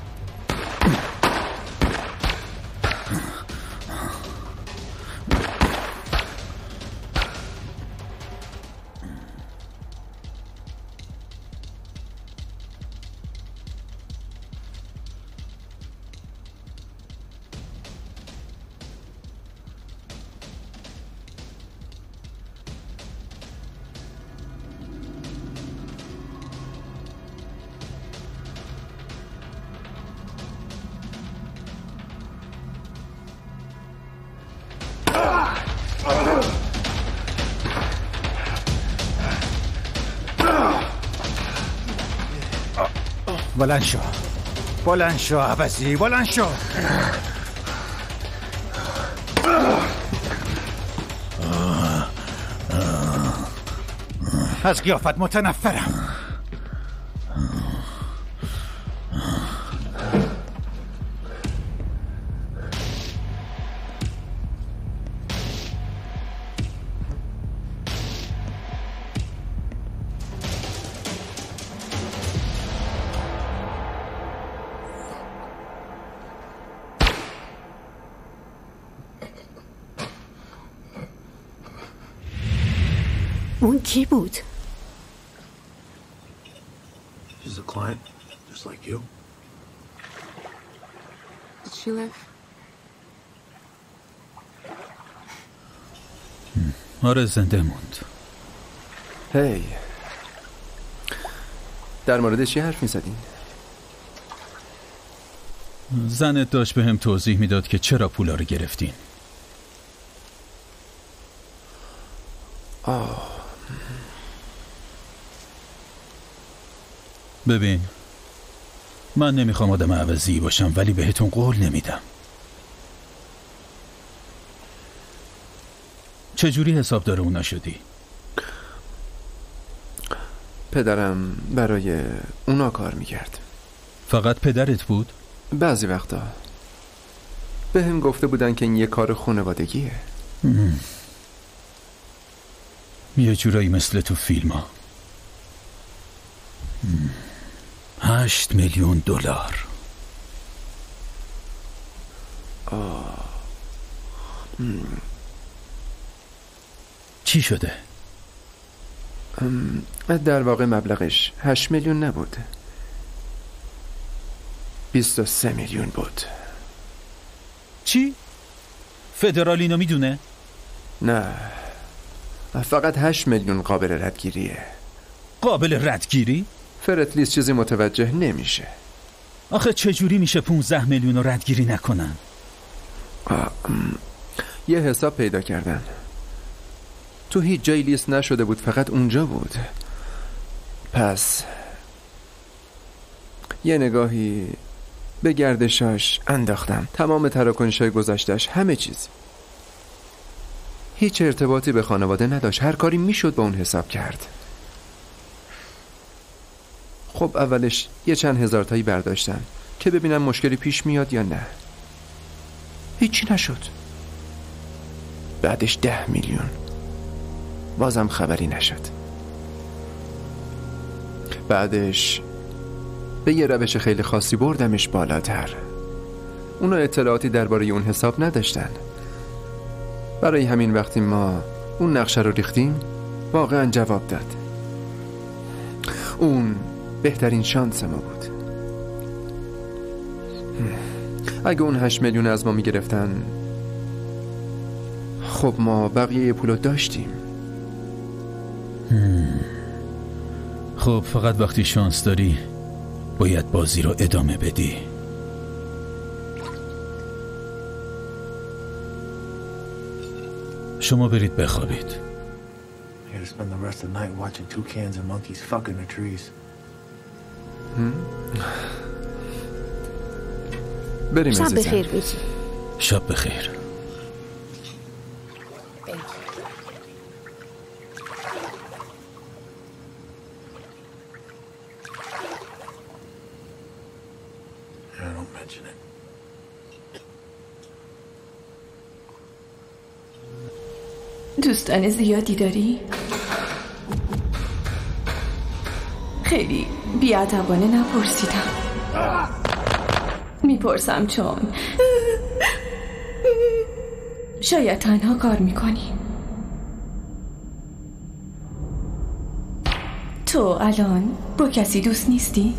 [SPEAKER 18] بلند شو، بلند شو عباسی، بلند شو. از قیافت متنفرم.
[SPEAKER 14] اون کی بود؟
[SPEAKER 7] She's a client, just like you.
[SPEAKER 12] Did she live?
[SPEAKER 2] آره زنده موند.
[SPEAKER 13] هی در مورد چی حرف می‌زدین؟
[SPEAKER 2] زنت داشت به هم توضیح میداد که چرا پولا رو گرفتین.
[SPEAKER 13] آه.
[SPEAKER 2] ببین من نمیخوام آدم عوضی باشم ولی بهتون قول نمیدم. چجوری حسابدار اونا شدی؟
[SPEAKER 13] پدرم برای اونا کار میکرد.
[SPEAKER 2] فقط پدرت بود؟
[SPEAKER 13] بعضی وقتا به هم گفته بودن که این یه کار خانوادگیه.
[SPEAKER 2] ام. یه جورایی مثل تو فیلم ها. هشت میلیون دلار.
[SPEAKER 13] آه.
[SPEAKER 2] چی شده؟
[SPEAKER 13] در واقع مبلغش هشت میلیون نبود، بیست و سه میلیون بود.
[SPEAKER 2] چی؟ فدرال اینو میدونه؟
[SPEAKER 13] نه، فقط هشت میلیون قابل ردگیریه.
[SPEAKER 2] قابل ردگیری؟
[SPEAKER 13] فرتلیس چیزی متوجه نمیشه.
[SPEAKER 2] آخه چجوری میشه پونزده میلیون رو ردگیری نکنن؟
[SPEAKER 13] یه حساب پیدا کردن، تو هیچ جای لیست نشده بود، فقط اونجا بود. پس یه نگاهی به گردشاش انداختم، تمام تراکنش‌های گذشتش، همه چیز. هیچ ارتباطی به خانواده نداشت، هر کاری میشد با اون حساب کرد. خب اولش یه چند هزار تایی برداشتم که ببینم مشکلی پیش میاد یا نه. هیچی نشد. بعدش ده میلیون، بازم خبری نشد. بعدش به یه روش خیلی خاصی بردمش بالاتر. اونا اطلاعاتی درباره اون حساب نداشتن. برای همین وقتی ما اون نقشه رو ریختیم واقعا جواب داد. اون بهترین شانس ما بود. اگه اون هشت میلیون از ما میگرفتن، خب ما بقیه پولو داشتیم.
[SPEAKER 2] خب فقط وقتی شانس داری باید بازی رو ادامه بدی. شما برید بخوابید.
[SPEAKER 7] Here to spend the rest of the night watching toucans and monkeys fuck in the trees.
[SPEAKER 13] بریم
[SPEAKER 14] شب
[SPEAKER 13] عزیزم.
[SPEAKER 14] بخیر ویکی.
[SPEAKER 2] شب بخیر.
[SPEAKER 16] دوستان زیادی داری؟ خیلی بی‌ادبانه نپرسیدم. میپرسم چون شاید تنها کار میکنی. تو الان با کسی دوست نیستی؟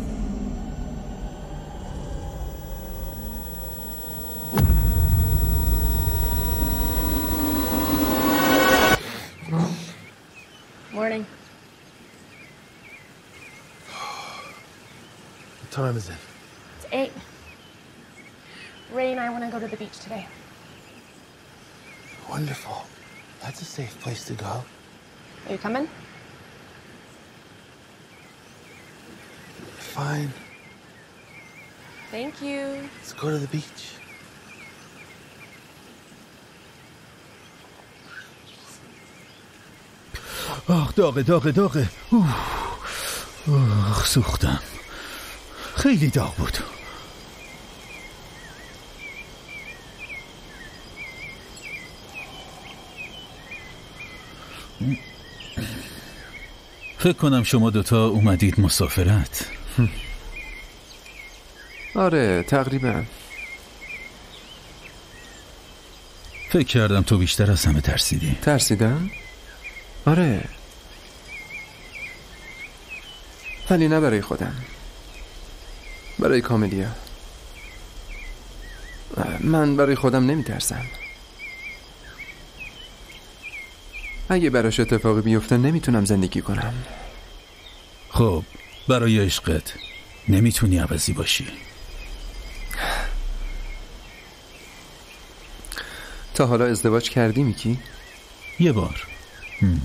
[SPEAKER 12] Morning.
[SPEAKER 7] What time is it?
[SPEAKER 12] It's eight. Ray and I want to go to the beach today.
[SPEAKER 7] Wonderful. That's a safe place to go.
[SPEAKER 12] Are you coming?
[SPEAKER 7] Fine.
[SPEAKER 12] Thank you.
[SPEAKER 7] Let's go to the beach.
[SPEAKER 2] آخ داغه داغه داغه. آخ سوختم. خیلی داغ بود. فکر کنم شما دوتا اومدید مسافرت.
[SPEAKER 13] آره تقریبا.
[SPEAKER 2] فکر کردم تو بیشتر از همه ترسیدی.
[SPEAKER 13] ترسیدم؟ آره، ولی نه برای خودم. برای کاملیا. من برای خودم نمیترسم. اگه براش اتفاقی بیفته نمیتونم زندگی کنم.
[SPEAKER 2] خب برای عشقت نمیتونی عوضی باشی.
[SPEAKER 13] تا حالا ازدواج کردی میکی؟
[SPEAKER 2] یه بار. هم.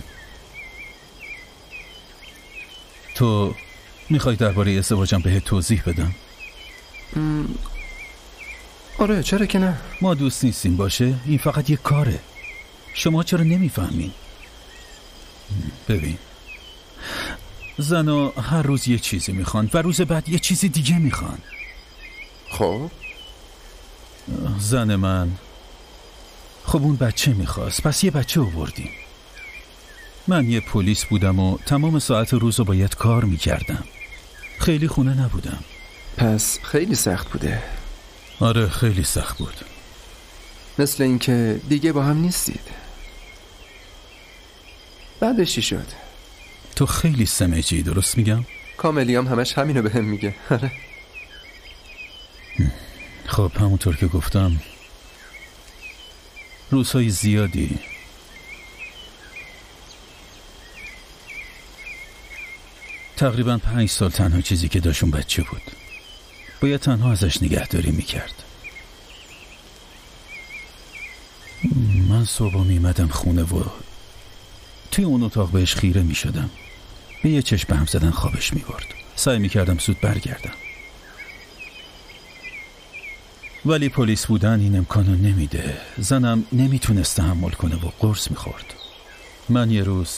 [SPEAKER 2] تو میخوای درباره ازدواجم بهت توضیح بدم؟
[SPEAKER 13] م... آره چرا که نه.
[SPEAKER 2] ما دوست نیستیم باشه؟ این فقط یه کاره. شما چرا نمیفهمین؟ ببین، زنا هر روز یه چیزی میخوان و روز بعد یه چیزی دیگه میخوان.
[SPEAKER 13] خب
[SPEAKER 2] زن من خب اون بچه میخواست، پس یه بچه آوردیم. من یه پلیس بودم و تمام ساعت روز رو باید کار میکردم. خیلی خونه نبودم.
[SPEAKER 13] پس خیلی سخت بوده.
[SPEAKER 2] آره خیلی سخت بود.
[SPEAKER 13] مثل اینکه دیگه با هم نیستید. بعدش چی شد؟
[SPEAKER 2] تو خیلی سمجی، درست میگم؟
[SPEAKER 13] کاملیام همش همینو به هم میگه.
[SPEAKER 2] خب همونطور که گفتم روزهای زیادی تقریبا پنج سال تنها چیزی که داشون بچه بود. باید تنها ازش نگهداری میکرد. من صبح میمدم خونه و توی اون اتاق بهش خیره میشدم. به یه چشم به هم زدن خوابش میبرد. سعی میکردم زود برگردم، ولی پلیس بودن این امکانو نمیده. زنم نمیتونست تحمل کنه و قرص میخورد. من یه روز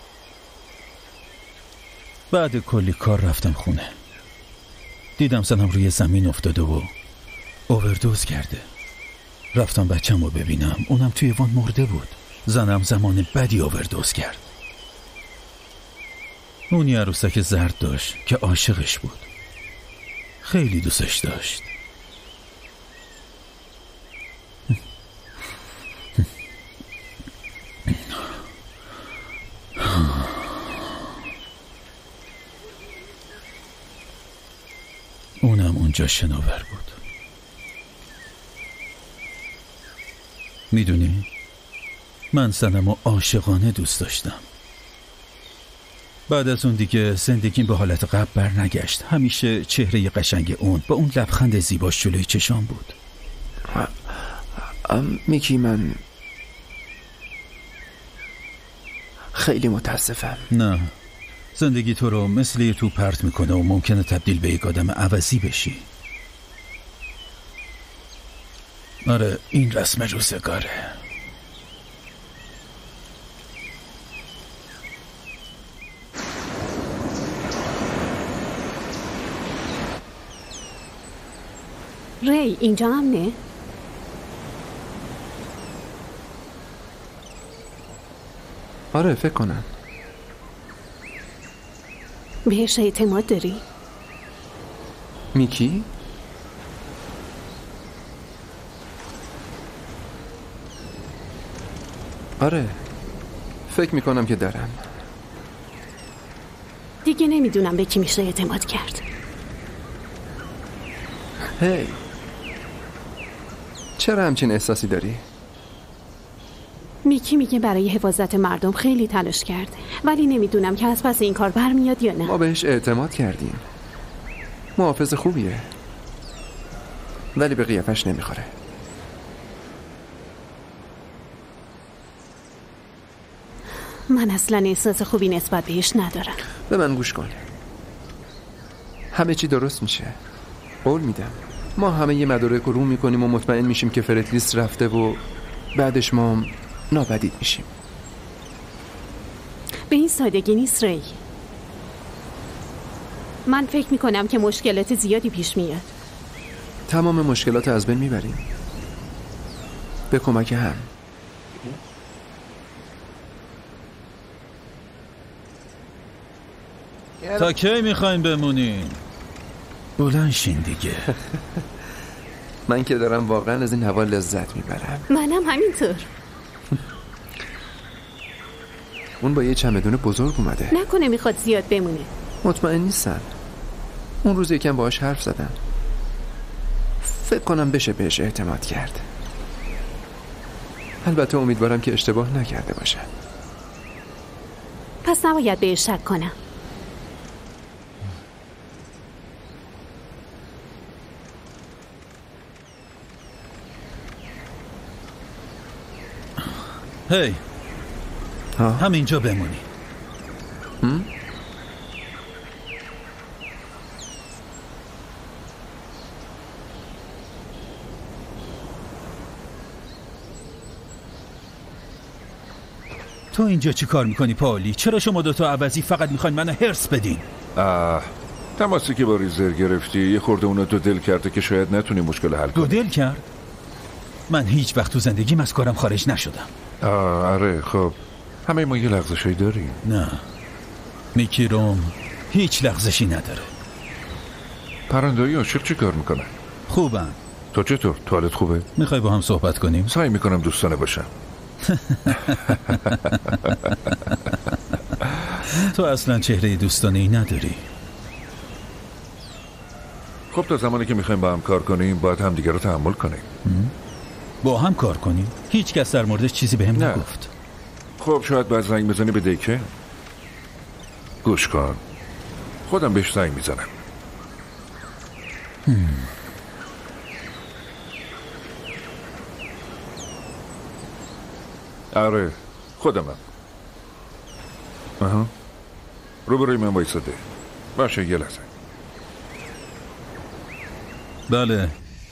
[SPEAKER 2] بعد کلی کار رفتم خونه. دیدم زنم روی زمین افتاده و اووردوز کرده. رفتم بچم رو ببینم، اونم توی وان مرده بود. زنم زمان بدی اووردوز کرد. اون یه عروسک زرد داشت که عاشقش بود. خیلی دوستش داشت. اونم اونجا شناور بود. میدونی من زنم و عاشقانه دوست داشتم. بعد از اون دیگه زندگیم به حالت قبل بر نگشت. همیشه چهره قشنگ اون با اون لبخند زیباش جلوی چشام بود.
[SPEAKER 13] میکی من خیلی متاسفم.
[SPEAKER 2] نه، زندگی تو رو مثل یه توپ پرت میکنه و ممکنه تبدیل به یک آدم عوضی بشی. آره این رسم روزگاره.
[SPEAKER 14] ری اینجا هم نه؟
[SPEAKER 13] آره فکر کنم.
[SPEAKER 14] بهش اعتماد داری؟
[SPEAKER 13] میکی؟ آره فکر میکنم که دارم.
[SPEAKER 14] دیگه نمیدونم به کی میشه اعتماد کرد.
[SPEAKER 13] هی چرا همچین احساسی داری؟
[SPEAKER 14] میکی میگه برای حفاظت مردم خیلی تلاش کرد، ولی نمیدونم که از پس این کار برمیاد یا نه.
[SPEAKER 13] ما بهش اعتماد کردیم. محافظ خوبیه، ولی به قیافش نمیخوره.
[SPEAKER 14] من اصلا احساس خوبی نسبت بهش ندارم.
[SPEAKER 13] به من گوش کن، همه چی درست میشه، قول میدم. ما همه یه مدارک رو میکنیم و مطمئن میشیم که فرتلیس رفته و بعدش ما ناپدید میشیم.
[SPEAKER 14] به این سادگی نیست ری. من فکر میکنم که مشکلات زیادی پیش میاد.
[SPEAKER 13] تمام مشکلات از بین میبریم به کمک هم.
[SPEAKER 2] تا کی میخواین بمونین؟ بلند شین دیگه.
[SPEAKER 13] من که دارم واقعا از این هوا لذت میبرم.
[SPEAKER 14] منم همینطور.
[SPEAKER 13] اون با یه چمدون بزرگ اومده.
[SPEAKER 14] نکنه میخواد زیاد بمونه.
[SPEAKER 13] مطمئن نیستم. اون روز یکم باهاش حرف زدم. فکر کنم بشه بهش اعتماد کرد. البته امیدوارم که اشتباه نکرده باشه.
[SPEAKER 14] پس نباید بهش شک کنم.
[SPEAKER 2] هی همینجا بمونی.
[SPEAKER 13] هم؟
[SPEAKER 2] تو اینجا چی کار میکنی پاولی؟ چرا شما دوتا عوضی فقط میخواین منو هرس بدین؟
[SPEAKER 10] آه تماسی که با ریزر گرفتی یه خورده اونو دو دل کرده که شاید نتونی مشکل حل کنی.
[SPEAKER 2] دو دل کرد؟ من هیچ وقت تو زندگیم از کارم خارج نشدم.
[SPEAKER 10] آه آره خب همه ما یه لغزشایی داریم.
[SPEAKER 2] نه میکی روم هیچ لغزشی نداره.
[SPEAKER 10] پرنده‌ای عاشق چی کار میکنه؟
[SPEAKER 2] خوبم.
[SPEAKER 10] تو چطور؟ توالت خوبه؟
[SPEAKER 2] میخوای با هم صحبت کنیم؟
[SPEAKER 10] سعی میکنم دوستانه باشم.
[SPEAKER 2] تو اصلا چهره دوستانه‌ای نداری.
[SPEAKER 10] خب تا زمانی که میخوایم با هم کار کنیم باید هم دیگه رو تحمل کنیم.
[SPEAKER 2] با هم کار کنیم؟ هیچ کس در موردش چیزی بهم نگفت.
[SPEAKER 10] خب شاید باید زنگ بزنی به دیکه. گوش کن خودم بهش زنگ میزنم. آره خودمم. آها روبروی من وایساده. باشه یه لحظه.
[SPEAKER 2] بله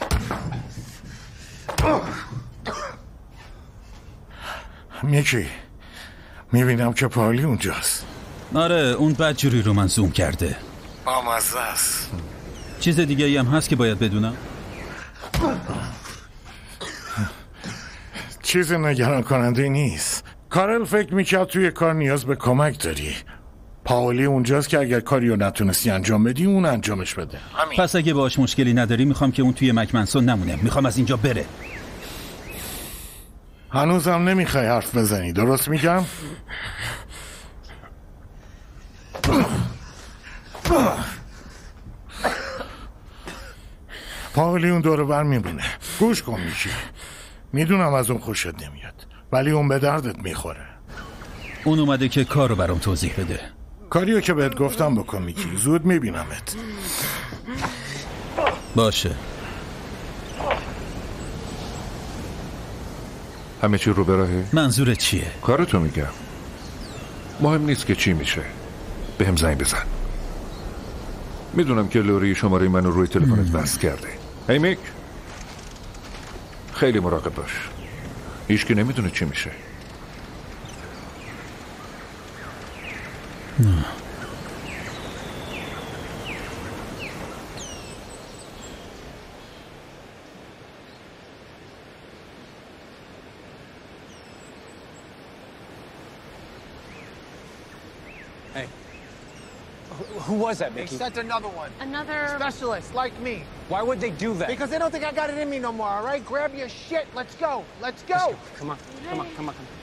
[SPEAKER 8] میکی میبینم که پاولی اونجاست.
[SPEAKER 2] آره اون بدجوری رو من زوم کرده.
[SPEAKER 8] آمزه است.
[SPEAKER 2] چیز دیگه ای هم هست که باید بدونم؟
[SPEAKER 8] چیز نگران کننده نیست. کارل فکر میکرد توی کار نیاز به کمک داری. پاولی اونجاست که اگر کاری رو نتونستی انجام بدی اون انجامش بده.
[SPEAKER 2] همین. پس اگه باهاش مشکلی نداری میخوام که اون توی مکمنسون نمونه. میخوام از اینجا بره.
[SPEAKER 8] هنوزم نمیخوای حرف بزنی درست میگم؟ پاولی اون دور بر میمونه. گوش کن میشی. میدونم از اون خوشت نمیاد ولی اون به دردت میخوره.
[SPEAKER 2] اون اومده که کارو برام توضیح بده.
[SPEAKER 8] کاریو که بهت گفتم بکن میکی. زود میبینمت.
[SPEAKER 2] باشه.
[SPEAKER 10] همه چی رو براهه؟
[SPEAKER 2] منظورت چیه؟
[SPEAKER 10] کارتو میگم. مهم نیست که چی میشه. به هم زنگ بزن. میدونم که لوری شماره منو روی تلفنت بس کرده. هی میک خیلی مراقب باش. هیچ کی نمیدونه چی میشه.
[SPEAKER 2] نه.
[SPEAKER 15] Hey. Who was that, Mickey?
[SPEAKER 7] They sent another one.
[SPEAKER 6] Another...
[SPEAKER 7] Specialist like me.
[SPEAKER 15] Why would they do that?
[SPEAKER 7] Because they don't think I got it in me no more, all right? Grab your shit. Let's go. Let's go.
[SPEAKER 15] Let's go. Come on. Come on. Come on. Come on.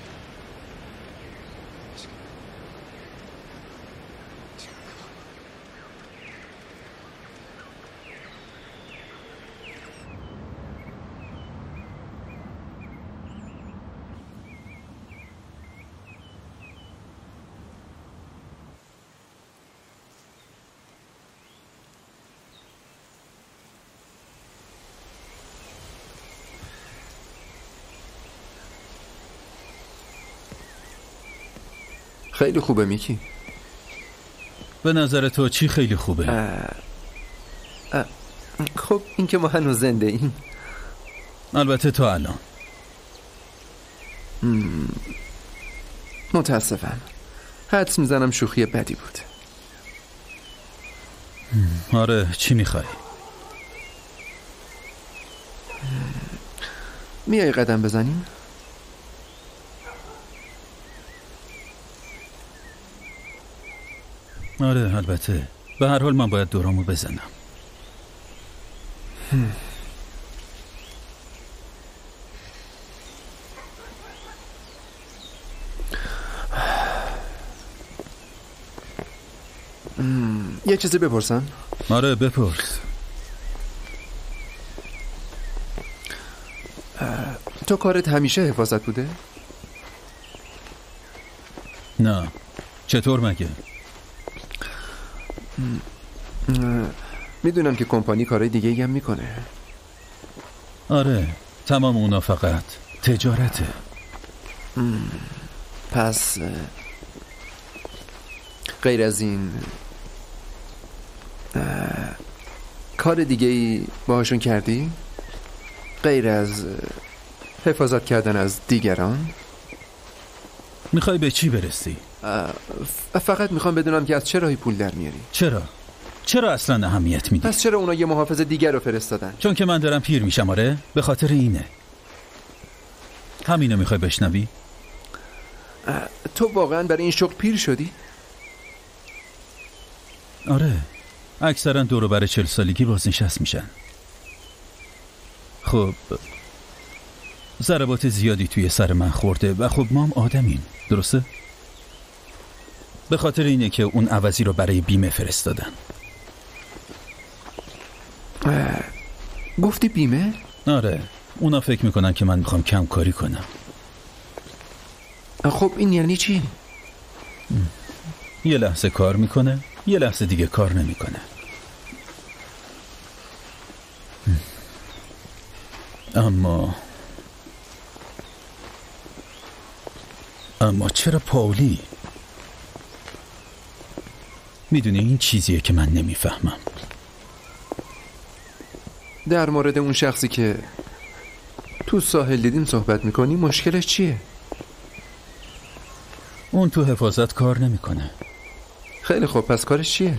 [SPEAKER 13] خیلی خوبه میکی.
[SPEAKER 2] به نظر تو چی خیلی خوبه؟
[SPEAKER 13] اه... اه... خب این که ما هنوز زنده ایم.
[SPEAKER 2] البته تا الان.
[SPEAKER 13] مم... متاسفم. حدس میزنم شوخی بدی بود.
[SPEAKER 2] آره چی میخوای؟
[SPEAKER 13] میای قدم بزنیم؟
[SPEAKER 2] آره البته. به هر حال من باید دورامو بزنم.
[SPEAKER 13] هم. یه چیزی بپرسم؟
[SPEAKER 2] آره بپرس.
[SPEAKER 13] تو کارت همیشه حفاظت بوده؟
[SPEAKER 2] نه. چطور مگه؟
[SPEAKER 13] میدونم که کمپانی کارهای دیگه هم میکنه.
[SPEAKER 2] آره تمام اونا فقط تجارته.
[SPEAKER 13] پس غیر از این کار دیگه ای باهاشون کردی؟ غیر از حفاظت کردن از دیگران؟
[SPEAKER 2] میخوای به چی برسی؟
[SPEAKER 13] فقط میخوام بدونم که از چه راهی پول در میاری.
[SPEAKER 2] چرا؟ چرا اصلا اهمیت میدی؟
[SPEAKER 13] پس چرا اونا یه محافظ دیگر رو فرستادن؟
[SPEAKER 2] چون که من دارم پیر میشم. آره به خاطر اینه. همینو میخوای بشنوی؟
[SPEAKER 13] تو واقعا برای این شغل پیر شدی؟
[SPEAKER 2] آره اکثرا دور و بر چل سالگی بازنشست میشن. خب ضربات زیادی توی سر من خورده و خب ما هم آدمیم، درسته؟ به خاطر اینه که اون عوضی رو برای بیمه فرستادن.
[SPEAKER 13] گفتی بیمه؟
[SPEAKER 2] آره اونا فکر میکنن که من میخوام کم کاری کنم.
[SPEAKER 13] خب این یعنی چی؟
[SPEAKER 2] یه لحظه کار میکنه یه لحظه دیگه کار نمیکنه. اما اما چرا پاولی؟ میدونی این چیزیه که من نمیفهمم.
[SPEAKER 13] در مورد اون شخصی که تو ساحل دیدیم صحبت میکنی، مشکلش چیه؟
[SPEAKER 2] اون تو حفاظت کار نمیکنه.
[SPEAKER 13] خیلی خوب، پس کارش چیه؟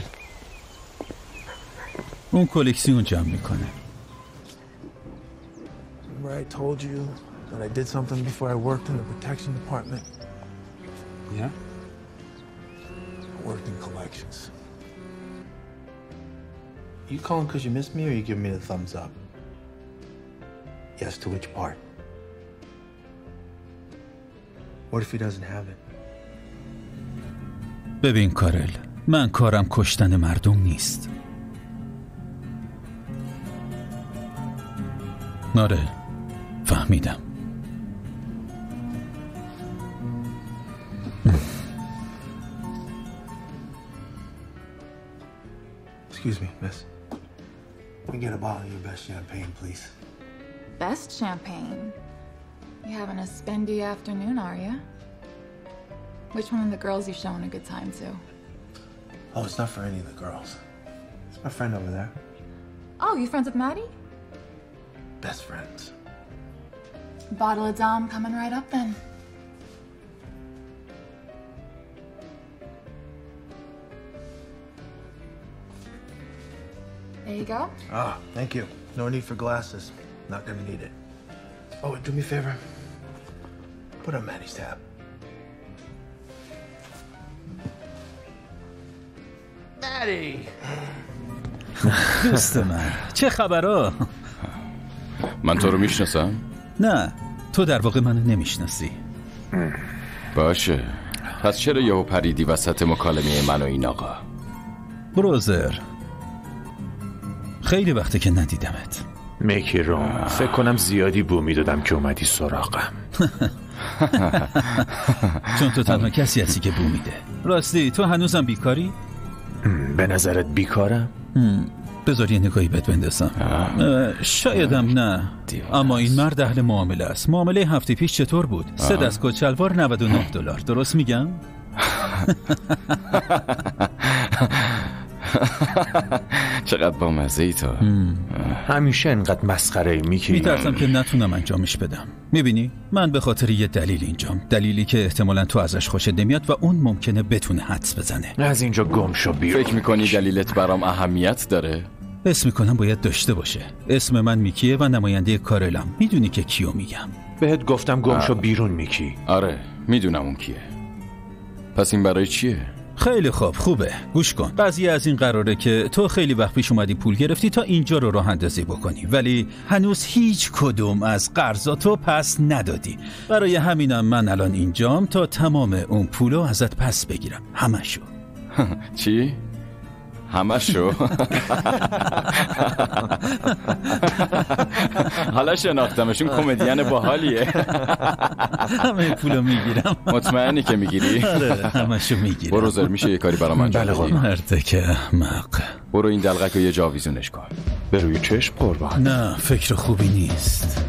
[SPEAKER 2] اون کلکسیون جمع میکنه.
[SPEAKER 7] Remember I told you that I did something before I worked in the protection department?
[SPEAKER 15] Yeah?
[SPEAKER 7] I worked in collections. You calling because you missed me or you giving me the thumbs up? Yes, to which part? What if he doesn't have it?
[SPEAKER 2] ببین کارل، من کارم کشتن مردم نیست. آره فهمیدم.
[SPEAKER 7] Excuse me, miss. Can we get a bottle of your best champagne, please?
[SPEAKER 6] Best champagne? You having a spendy afternoon, are you? Which one of the girls you showing a good time to?
[SPEAKER 7] Oh, it's not for any of the girls. It's my friend over there.
[SPEAKER 6] Oh, you friends with Maddie?
[SPEAKER 7] Best friends.
[SPEAKER 6] Bottle of Dom coming right up then. There you go.
[SPEAKER 7] Ah, thank you. No need for glasses. Not gonna need it. Oh, do me a favor. Put on Maddie's tab. Maddie!
[SPEAKER 2] دوست من چه خبرها؟
[SPEAKER 19] من تو رو میشناسم؟
[SPEAKER 2] نه تو در واقع منو نمیشناسی.
[SPEAKER 19] باشه پس چرا یهو پریدی وسط مکالمه من و این آقا؟
[SPEAKER 2] بروزر خیلی وقته که ندیدمت.
[SPEAKER 18] میکی روم فکر کنم زیادی بو میدادم که اومدی سراغم.
[SPEAKER 2] چون تو تنها کسی هستی که بو میده. راستی تو هنوزم بیکاری؟
[SPEAKER 18] به نظرت بیکارم؟
[SPEAKER 2] بذار یه نگاهی بهت بندازم. شایدم نه، اما این مرد اهل معامله است. معامله هفته پیش چطور بود؟ سه دست کت شلوار نود و نه دلار، درست میگم؟
[SPEAKER 19] چقدر با مزه ای تو.
[SPEAKER 18] همیشه انقدر مسخره میکی.
[SPEAKER 2] میترسم که نتونم انجامش بدم. میبینی من به خاطر یه دلیل اینجام، دلیلی که احتمالاً تو ازش خوشت نمیاد و اون ممکنه بتونه حدس بزنه.
[SPEAKER 18] از اینجا گم شو بیرون.
[SPEAKER 19] فکر میکنی دلیلت برام اهمیت داره؟
[SPEAKER 2] اسم میکنم باید داشته باشه. اسم من میکیه و نماینده کارلم. میدونی که کیو میگم؟
[SPEAKER 18] بهت گفتم گم شو بیرون میکی.
[SPEAKER 19] آره میدونم اون کیه. پس این برای چیه؟
[SPEAKER 2] خیلی خوب، خوبه. گوش کن. قضیه از این قراره که تو خیلی وقت پیش اومدی پول گرفتی تا اینجا رو راه اندازی بکنی، ولی هنوز هیچ کدوم از قرضاتو پس ندادی. برای همینم من الان اینجام تا تمام اون پولو ازت پس بگیرم، همشو.
[SPEAKER 19] چی؟ همشو. حالا شناختمشون کمدین باحالیه.
[SPEAKER 2] همه پولو میگیرم.
[SPEAKER 19] مطمئنی که میگیری؟
[SPEAKER 2] آره همشو میگیرم.
[SPEAKER 19] برو زر میشه یه کاری برام انجام بدی؟
[SPEAKER 2] مرده که احمق.
[SPEAKER 19] برو این دلغک رو یه جا آویزونش کن.
[SPEAKER 18] به روی چشم قربان.
[SPEAKER 2] نه فکر خوبی نیست.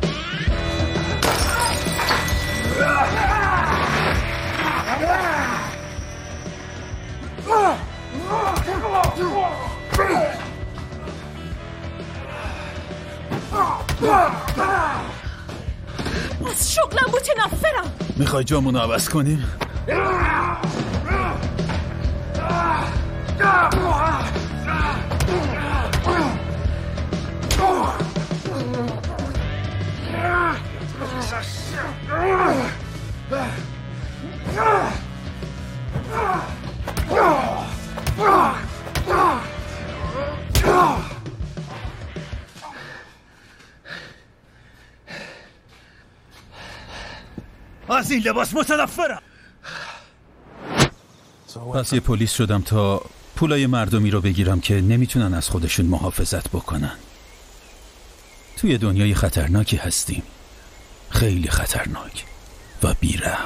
[SPEAKER 14] از شغلم متنفرم.
[SPEAKER 2] میخوای جامونو عوض کنیم؟ از این لباس متنفرم. پس یه پلیس شدم تا پولای مردمی رو بگیرم که نمیتونن از خودشون محافظت بکنن. توی دنیای خطرناکی هستیم، خیلی خطرناک و بی‌رحم.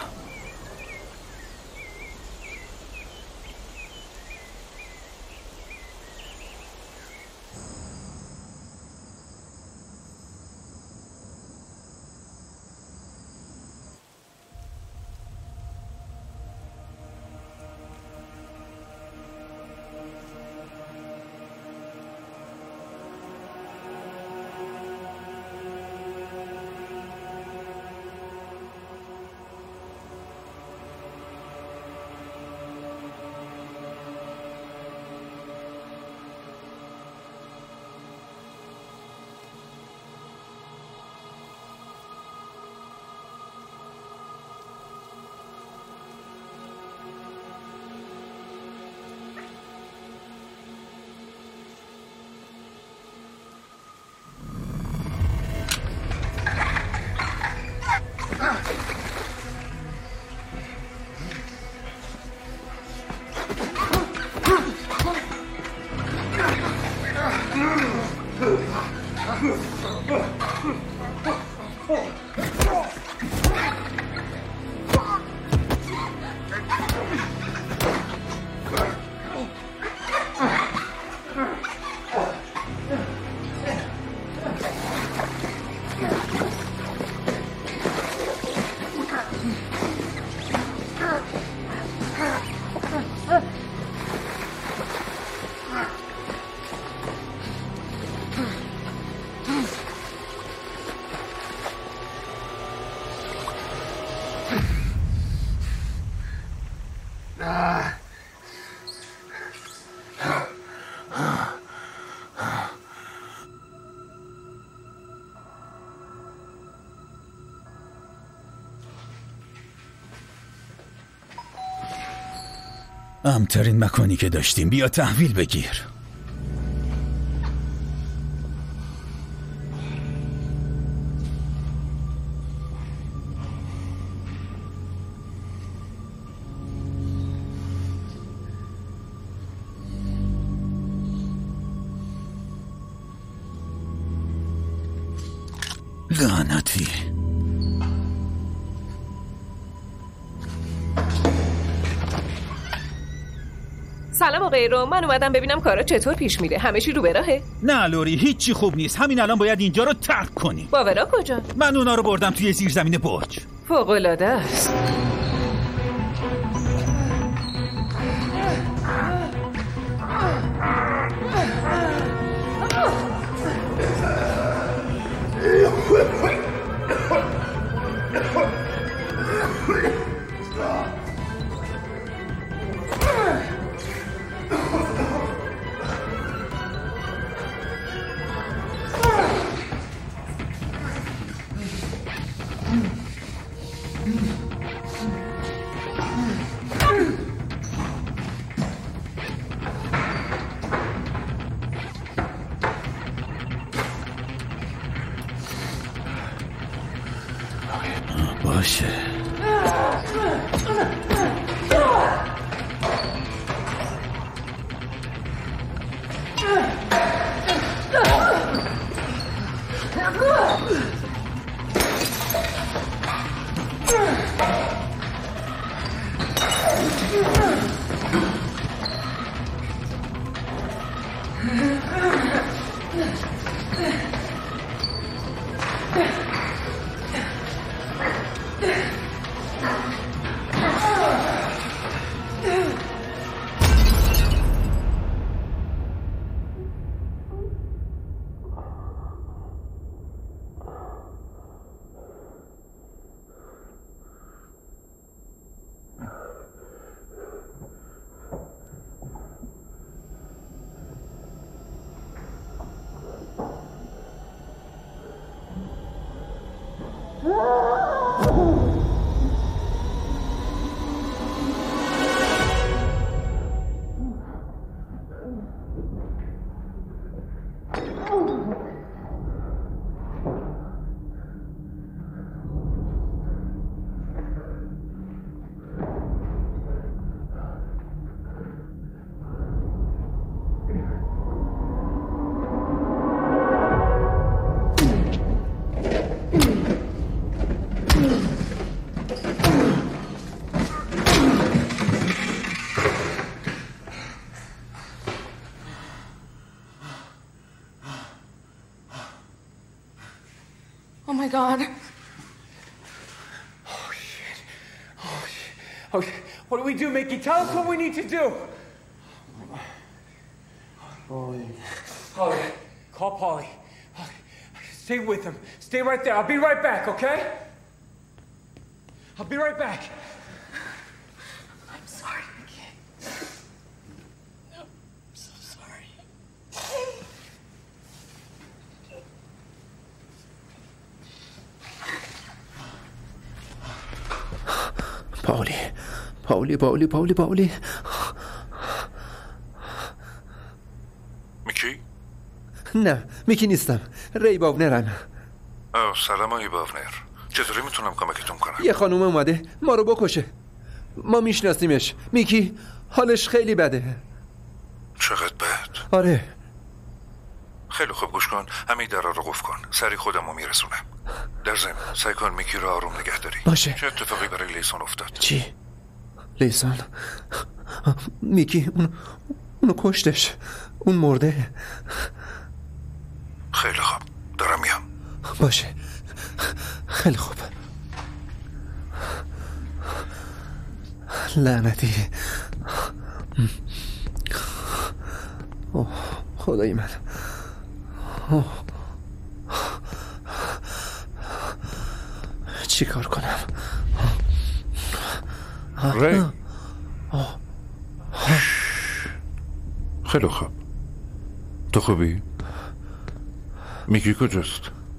[SPEAKER 2] امترین مکانی که داشتیم، بیا تحویل بگیر. لعنتی.
[SPEAKER 11] سلام آقای رو، من اومدم ببینم کارا چطور پیش میره. همه چی رو به راهه؟
[SPEAKER 2] نه لوری، هیچی خوب نیست. همین الان باید اینجا رو ترک کنی.
[SPEAKER 11] باورا کجا؟
[SPEAKER 2] من اونا رو بردم توی زیرزمین برج.
[SPEAKER 11] فوق العاده است.
[SPEAKER 2] باشه.
[SPEAKER 4] Oh my god. Oh shit. Oh shit. Okay, what do we do, Mickey? Tell us what we need to do. Paulie. Paulie. Call Paulie. Paulie. Stay with him. Stay right there. I'll be right back, okay? I'll be right back.
[SPEAKER 6] I'm sorry, Mickey. I'm so sorry.
[SPEAKER 13] پاولی پاولی پاولی پاولی پاولی
[SPEAKER 10] میکی؟
[SPEAKER 13] نه میکی نیستم، ری باونرم.
[SPEAKER 10] سلام آقای باونر، چطوری میتونم کمکتون کنم؟
[SPEAKER 13] یه خانوم اومده ما رو بکشه. ما میشناسیمش. میکی حالش خیلی بده.
[SPEAKER 10] چقدر بد؟
[SPEAKER 13] آره.
[SPEAKER 10] خیلی خوب گوش کن، همین درا رو قفل کن، سری خودم رو میرسونم. در ضمن سعی کن میکی رو آروم نگه داری.
[SPEAKER 13] باشه.
[SPEAKER 10] چه اتفاقی برای لیسون افتاد؟
[SPEAKER 13] چی؟ لیسون؟ میکی اون اونو کشتش. اون مرده.
[SPEAKER 10] خیلی خوب، دارم میام.
[SPEAKER 13] باشه. خیلی خوب. لعنتی. اوه خدای من. اوه. چی کار کنم؟
[SPEAKER 10] ری. خیلی خوب. تو خوبی؟ میکی کجاست؟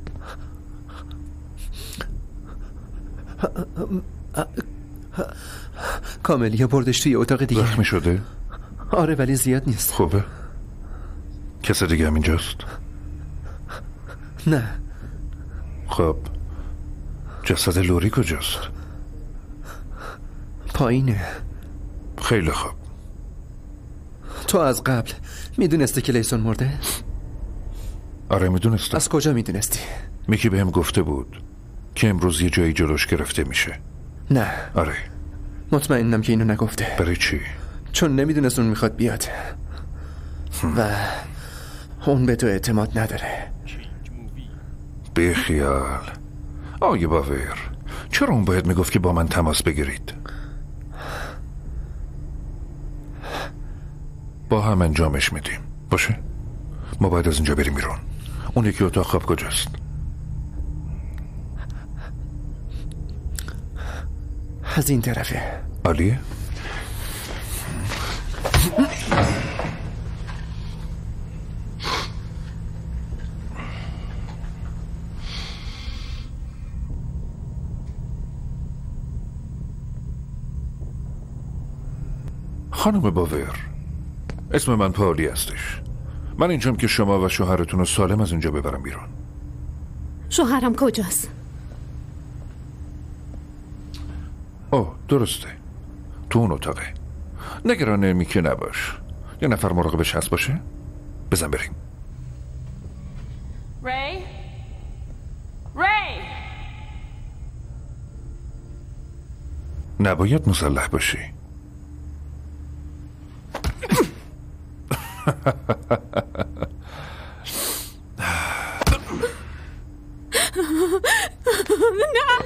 [SPEAKER 13] کاملیا بردش توی اتاق دیگه.
[SPEAKER 10] زخمی شده؟
[SPEAKER 13] آره ولی زیاد نیست.
[SPEAKER 10] خوبه؟ کس دیگه هم اینجاست؟
[SPEAKER 13] نه.
[SPEAKER 10] خب جسد لوری کجاست؟
[SPEAKER 13] پایینه.
[SPEAKER 10] خیلی خوب.
[SPEAKER 13] تو از قبل میدونستی که لیسون مرده؟
[SPEAKER 10] آره میدونستم.
[SPEAKER 13] از کجا میدونستی؟
[SPEAKER 10] میکی بهم گفته بود که امروز یه جایی جلوش گرفته میشه.
[SPEAKER 13] نه.
[SPEAKER 10] آره.
[SPEAKER 13] مطمئنم که اینو نگفته.
[SPEAKER 10] برای چی؟
[SPEAKER 13] چون نمیدونست اون میخواد بیاد و اون به تو اعتماد نداره.
[SPEAKER 10] بی خیال. آقای باور، چرا اون باید میگفت که با من تماس بگیرید؟ با هم انجامش میدیم. باشه؟ ما باید از اینجا بریم بیرون. اون یکی اتاق خواب کجاست؟
[SPEAKER 13] از این طرفه.
[SPEAKER 10] عالیه؟ خانم باور، اسم من پاولی هستش. من اینجام که شما و شوهرتون رو سالم از اینجا ببرم بیرون.
[SPEAKER 14] شوهرم کجاست؟
[SPEAKER 10] اوه درسته، تو اون اتاقه. نگران میکی نباش. یه نفر مراقبش هست باشه. بزن بریم.
[SPEAKER 11] ری ری
[SPEAKER 10] نباید مسلح باشی.
[SPEAKER 14] نه.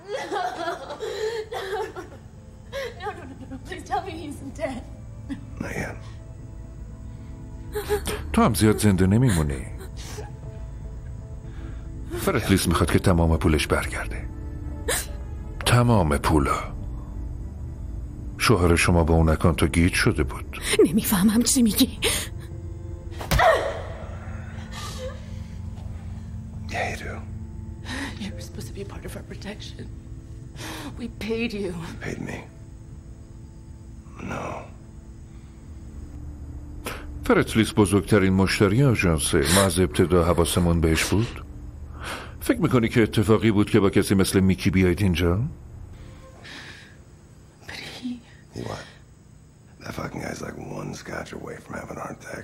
[SPEAKER 6] No, no, no, no. Please tell me he's dead.
[SPEAKER 10] تو هم زیاد زنده نمیمونی. فرتلیس میخواد که تمام پولش برگرده. تمام پولا. شوهر شما با اون اکانتو گیج شده بود.
[SPEAKER 14] نمیفهمم چی میگی.
[SPEAKER 7] Yeah, you do.
[SPEAKER 6] You were supposed to be a part of our protection. We paid you.
[SPEAKER 7] Paid me. No.
[SPEAKER 10] فرتلیس بزرگترین مشتری آژانسه. ما از ابتدا حواسمون بهش بود. فکر میکنی که اتفاقی بود که با کسی مثل میکی بیایید اینجا؟
[SPEAKER 6] But he...
[SPEAKER 7] He what? That fucking guy's like one scotch away from having a heart attack.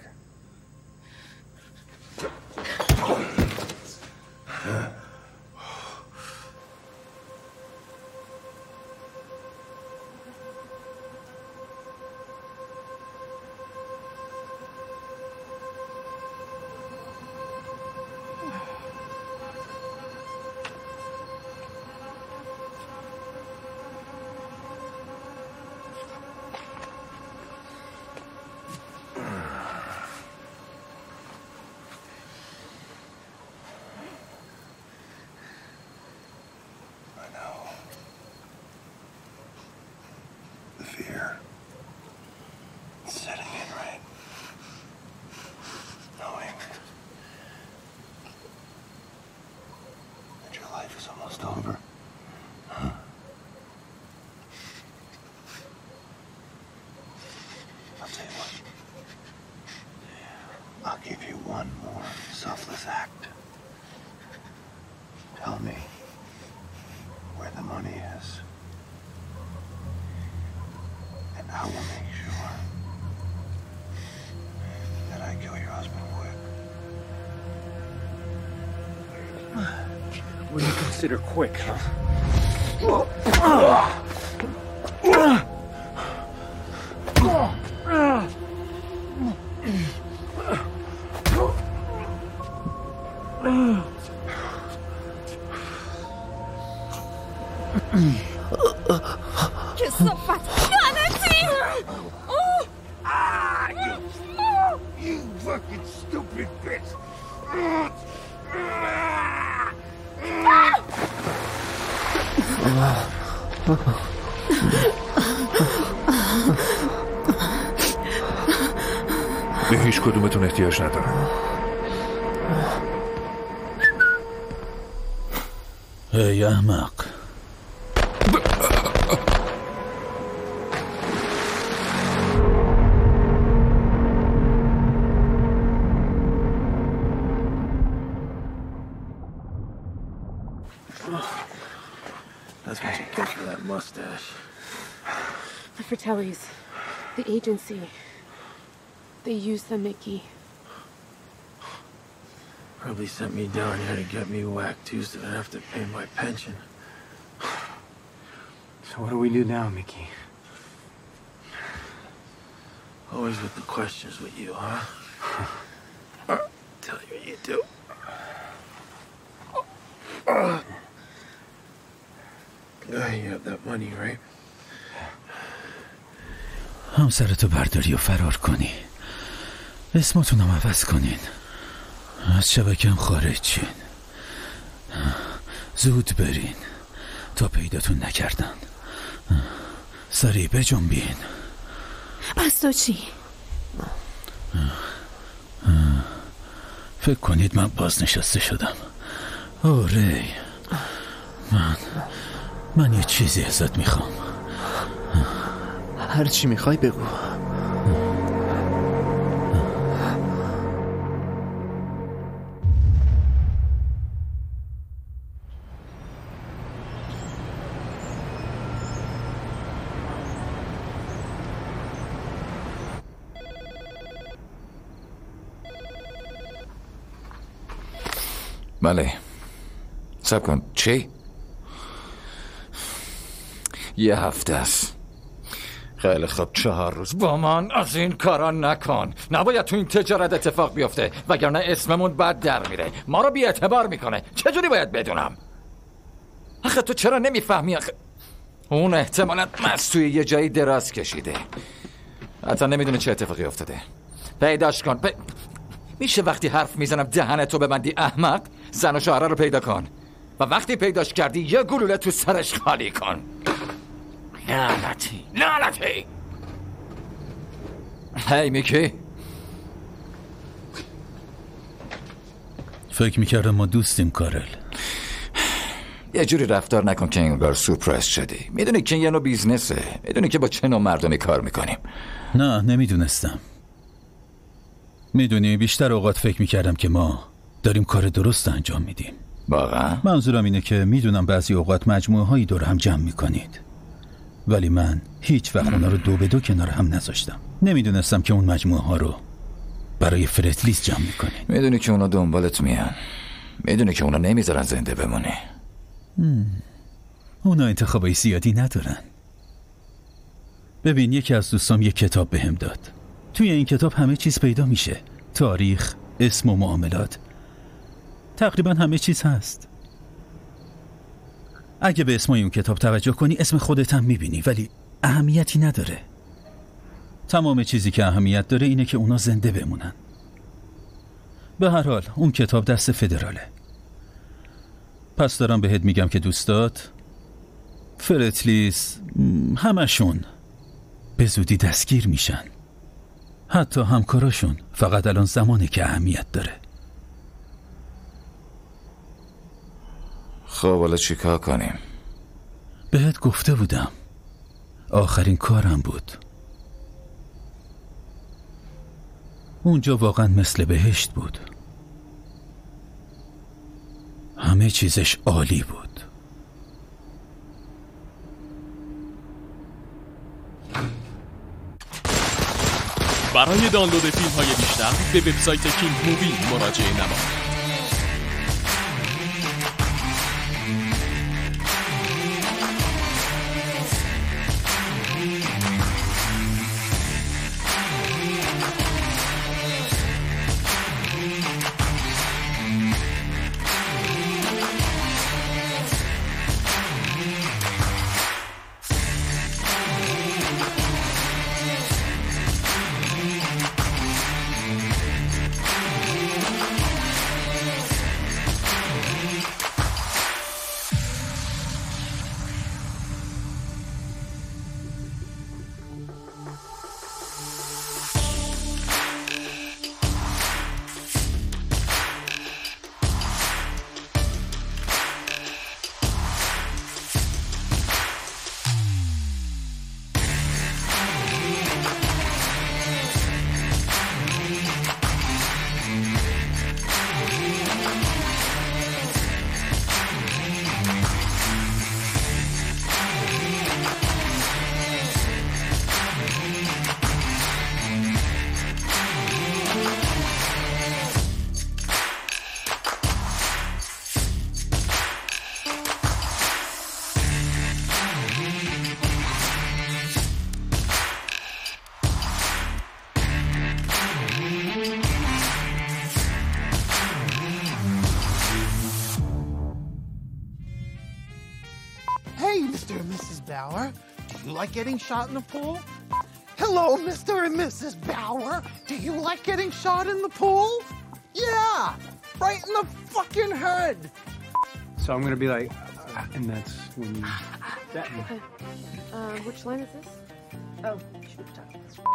[SPEAKER 7] I'll give you one more selfless act. Tell me where the money is, and I will make sure that I kill your husband quick.
[SPEAKER 15] What do you consider quick, huh?
[SPEAKER 14] کثافت لعنتی!
[SPEAKER 8] Ah, you, you fucking stupid bitch!
[SPEAKER 10] به هیچ کدومتون احتیاج ندارم.
[SPEAKER 2] ای احمق.
[SPEAKER 7] That's what you get for that mustache.
[SPEAKER 20] The Fratellis, the agency, they used the Mickey.
[SPEAKER 7] Probably sent me down here to get me whacked too, so I'd have to pay my pension.
[SPEAKER 15] So what do we do now, Mickey?
[SPEAKER 7] Always with the questions with you, huh? uh, tell you what you do. Uh, you have that money, right?
[SPEAKER 2] همسرتو برداری و فرار کنی. اسمتونم عوض کنین. از شبکم خارج چین. زود برین تا پیداتون نکردن. سریع بجنبین.
[SPEAKER 14] پس تو چی؟
[SPEAKER 2] فکر کنید من بازنشسته شدم. آره من من یه چیزی ازت میخوام.
[SPEAKER 13] هر چی میخوای بگو.
[SPEAKER 5] بله صبر کن. چی؟ یه هفته است. خیلی خوب، چهار روز با من از این کارا نکن. نباید تو این تجارت اتفاق بیفته وگرنه اسممون بد در میره، ما رو بی اعتبار میکنه. چجوری باید بدونم؟ آخه تو چرا نمیفهمی؟ آخه اون احتمالاً مست توی یه جایی دراز کشیده، حتی نمیدونه چه اتفاقی افتاده. پیداش کن. پ... میشه وقتی حرف میزنم دهنتو ببندی احمق؟ زن و شوهر رو پیدا کن و وقتی پیداش کردی یه گلوله تو سرش خالی کن. لعنتی لعنتی. هی میکی،
[SPEAKER 2] فکر میکردم ما دوستیم کارل.
[SPEAKER 5] یه جوری رفتار نکن که انگار سورپرایز شدی. میدونی که یه نوع بیزنسه، میدونی که با چه نوع مردمی کار میکنیم.
[SPEAKER 2] نه نمیدونستم. میدونی بیشتر اوقات فکر میکردم که ما داریم کار درست انجام میدیم.
[SPEAKER 5] واقعا؟
[SPEAKER 2] منظورم اینه که میدونم بعضی اوقات مجموعه هایی دور هم جمع میکنید، ولی من هیچ وقت اونا رو دو به دو کنار هم نذاشتم. نمیدونستم که اون مجموعه ها رو برای فرتلیس جمع میکنید.
[SPEAKER 5] میدونی که اونا دنبالت میان، میدونی که اونا نمیذارن زنده بمونی.
[SPEAKER 2] هم. اونا انتخابای زیادی ندارن. ببین، یکی از دوستام یک کتاب بهم داد. توی این کتاب همه چیز پیدا میشه، تاریخ، اسم و معاملات، تقریبا همه چیز هست. اگه به اسمای اون کتاب توجه کنی اسم خودت هم میبینی، ولی اهمیتی نداره. تمام چیزی که اهمیت داره اینه که اونا زنده بمونن. به هر حال اون کتاب دست فدراله. پس دارم بهت میگم که دوستات فرتلیس همشون به زودی دستگیر میشن، حتی همکاراشون. فقط الان زمانه که اهمیت داره.
[SPEAKER 5] خب حالا چی کار کنیم؟
[SPEAKER 2] بهت گفته بودم آخرین کارم بود. اونجا واقعا مثل بهشت بود، همه چیزش عالی بود.
[SPEAKER 1] برای دانلود فیلم های بیشتر به وبسایت کینگ مووی مراجعه نمایید.
[SPEAKER 7] Mister and Missus Bauer, do you like getting shot in the pool? Hello, Mister and Missus Bauer, do you like getting shot in the pool? Yeah, right in the fucking head.
[SPEAKER 15] So I'm gonna be like, uh, and that's when you... That,
[SPEAKER 20] Okay. Uh, which line is this? Oh, shoot, talk.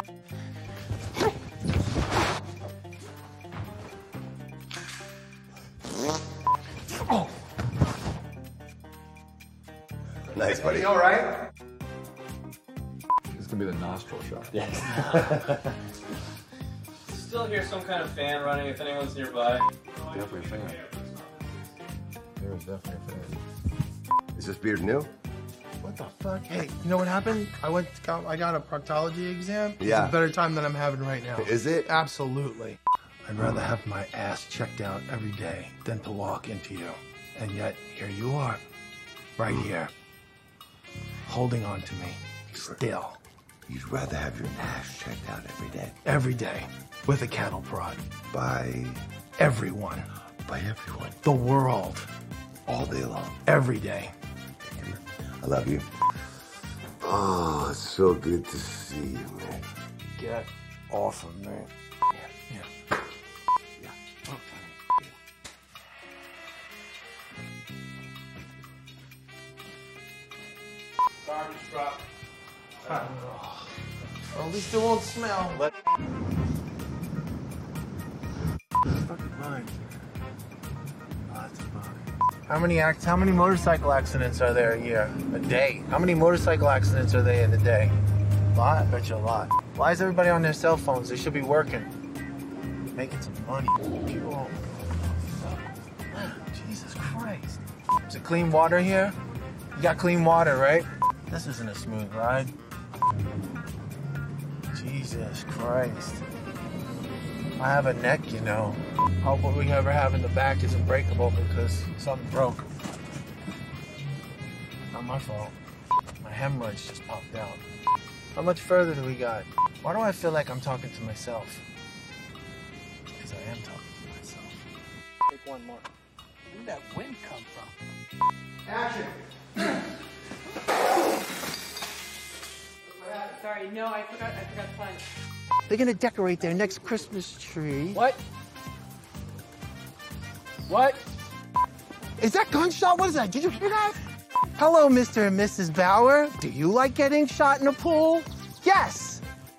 [SPEAKER 7] Oh.
[SPEAKER 21] Nice, buddy.
[SPEAKER 15] You all right?
[SPEAKER 21] It's gonna be the nostril shot.
[SPEAKER 15] Yes.
[SPEAKER 22] Still hear some kind of fan running if anyone's nearby.
[SPEAKER 21] Definitely a fan. There was definitely a fan. Is this beard new?
[SPEAKER 7] What the fuck? Hey, you know what happened? I went, got, I got a proctology exam.
[SPEAKER 21] Yeah.
[SPEAKER 7] It's a better time than I'm having right now.
[SPEAKER 21] Is it?
[SPEAKER 7] Absolutely. I'd rather have my ass checked out every day than to walk into you. And yet, here you are, right here, holding on to me, still.
[SPEAKER 3] You'd rather have your Nash checked out every day.
[SPEAKER 7] Every day. With a cattle prod.
[SPEAKER 3] By
[SPEAKER 7] everyone.
[SPEAKER 3] By everyone.
[SPEAKER 7] The world.
[SPEAKER 3] All day long.
[SPEAKER 7] Every day.
[SPEAKER 3] I love you. Oh, it's so good to see you, man.
[SPEAKER 7] Get off of me.
[SPEAKER 3] Yeah.
[SPEAKER 7] Yeah.
[SPEAKER 3] Yeah. Okay.
[SPEAKER 7] Garbage truck. Huh. Well, at least it won't smell. Let fucking mine. Oh, that's fine. How many act? How many motorcycle accidents are there a year? A day? How many motorcycle accidents are there in a day? A lot. I bet you a lot. Why is everybody on their cell phones? They should be working, making some money. People. Don't... Jesus Christ. Is it clean water here? You got clean water, right? This isn't a smooth ride. Jesus Christ. I have a neck, you know. Hope what we ever have in the back isn't breakable because something broke. Not my fault. My hemorrhoids just popped out. How much further do we got? Why do I feel like I'm talking to myself? Because I am talking to myself. Take one more. Where'd that wind come from? Action!
[SPEAKER 12] Sorry, no, I forgot. I forgot to find it.
[SPEAKER 7] They're gonna decorate their next Christmas tree.
[SPEAKER 12] What? What?
[SPEAKER 7] Is that gunshot? What is that? Did you hear that? Hello, Mister and Missus Bauer. Do you like getting shot in a pool? Yes.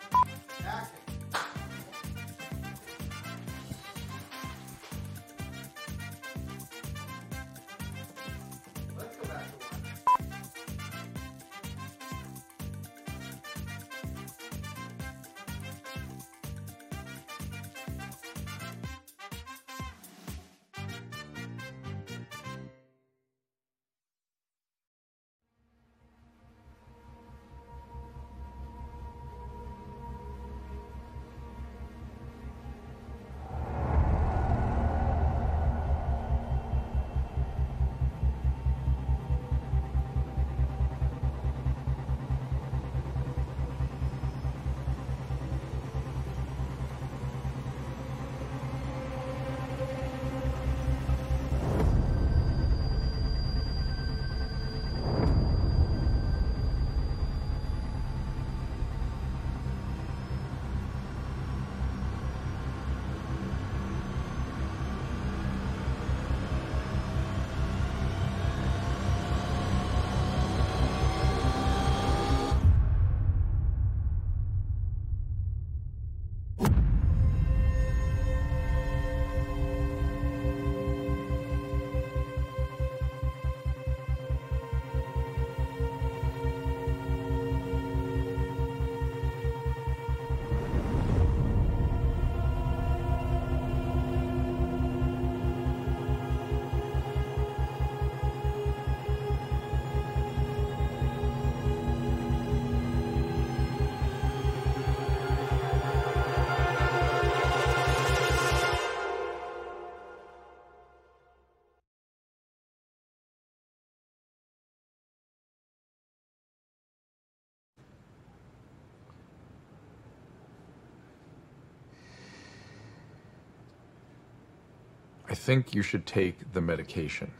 [SPEAKER 10] I think you should take the medication.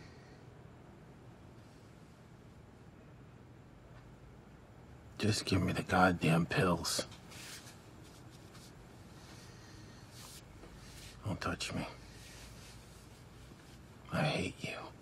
[SPEAKER 7] Just give me the goddamn pills. Don't touch me. I hate you.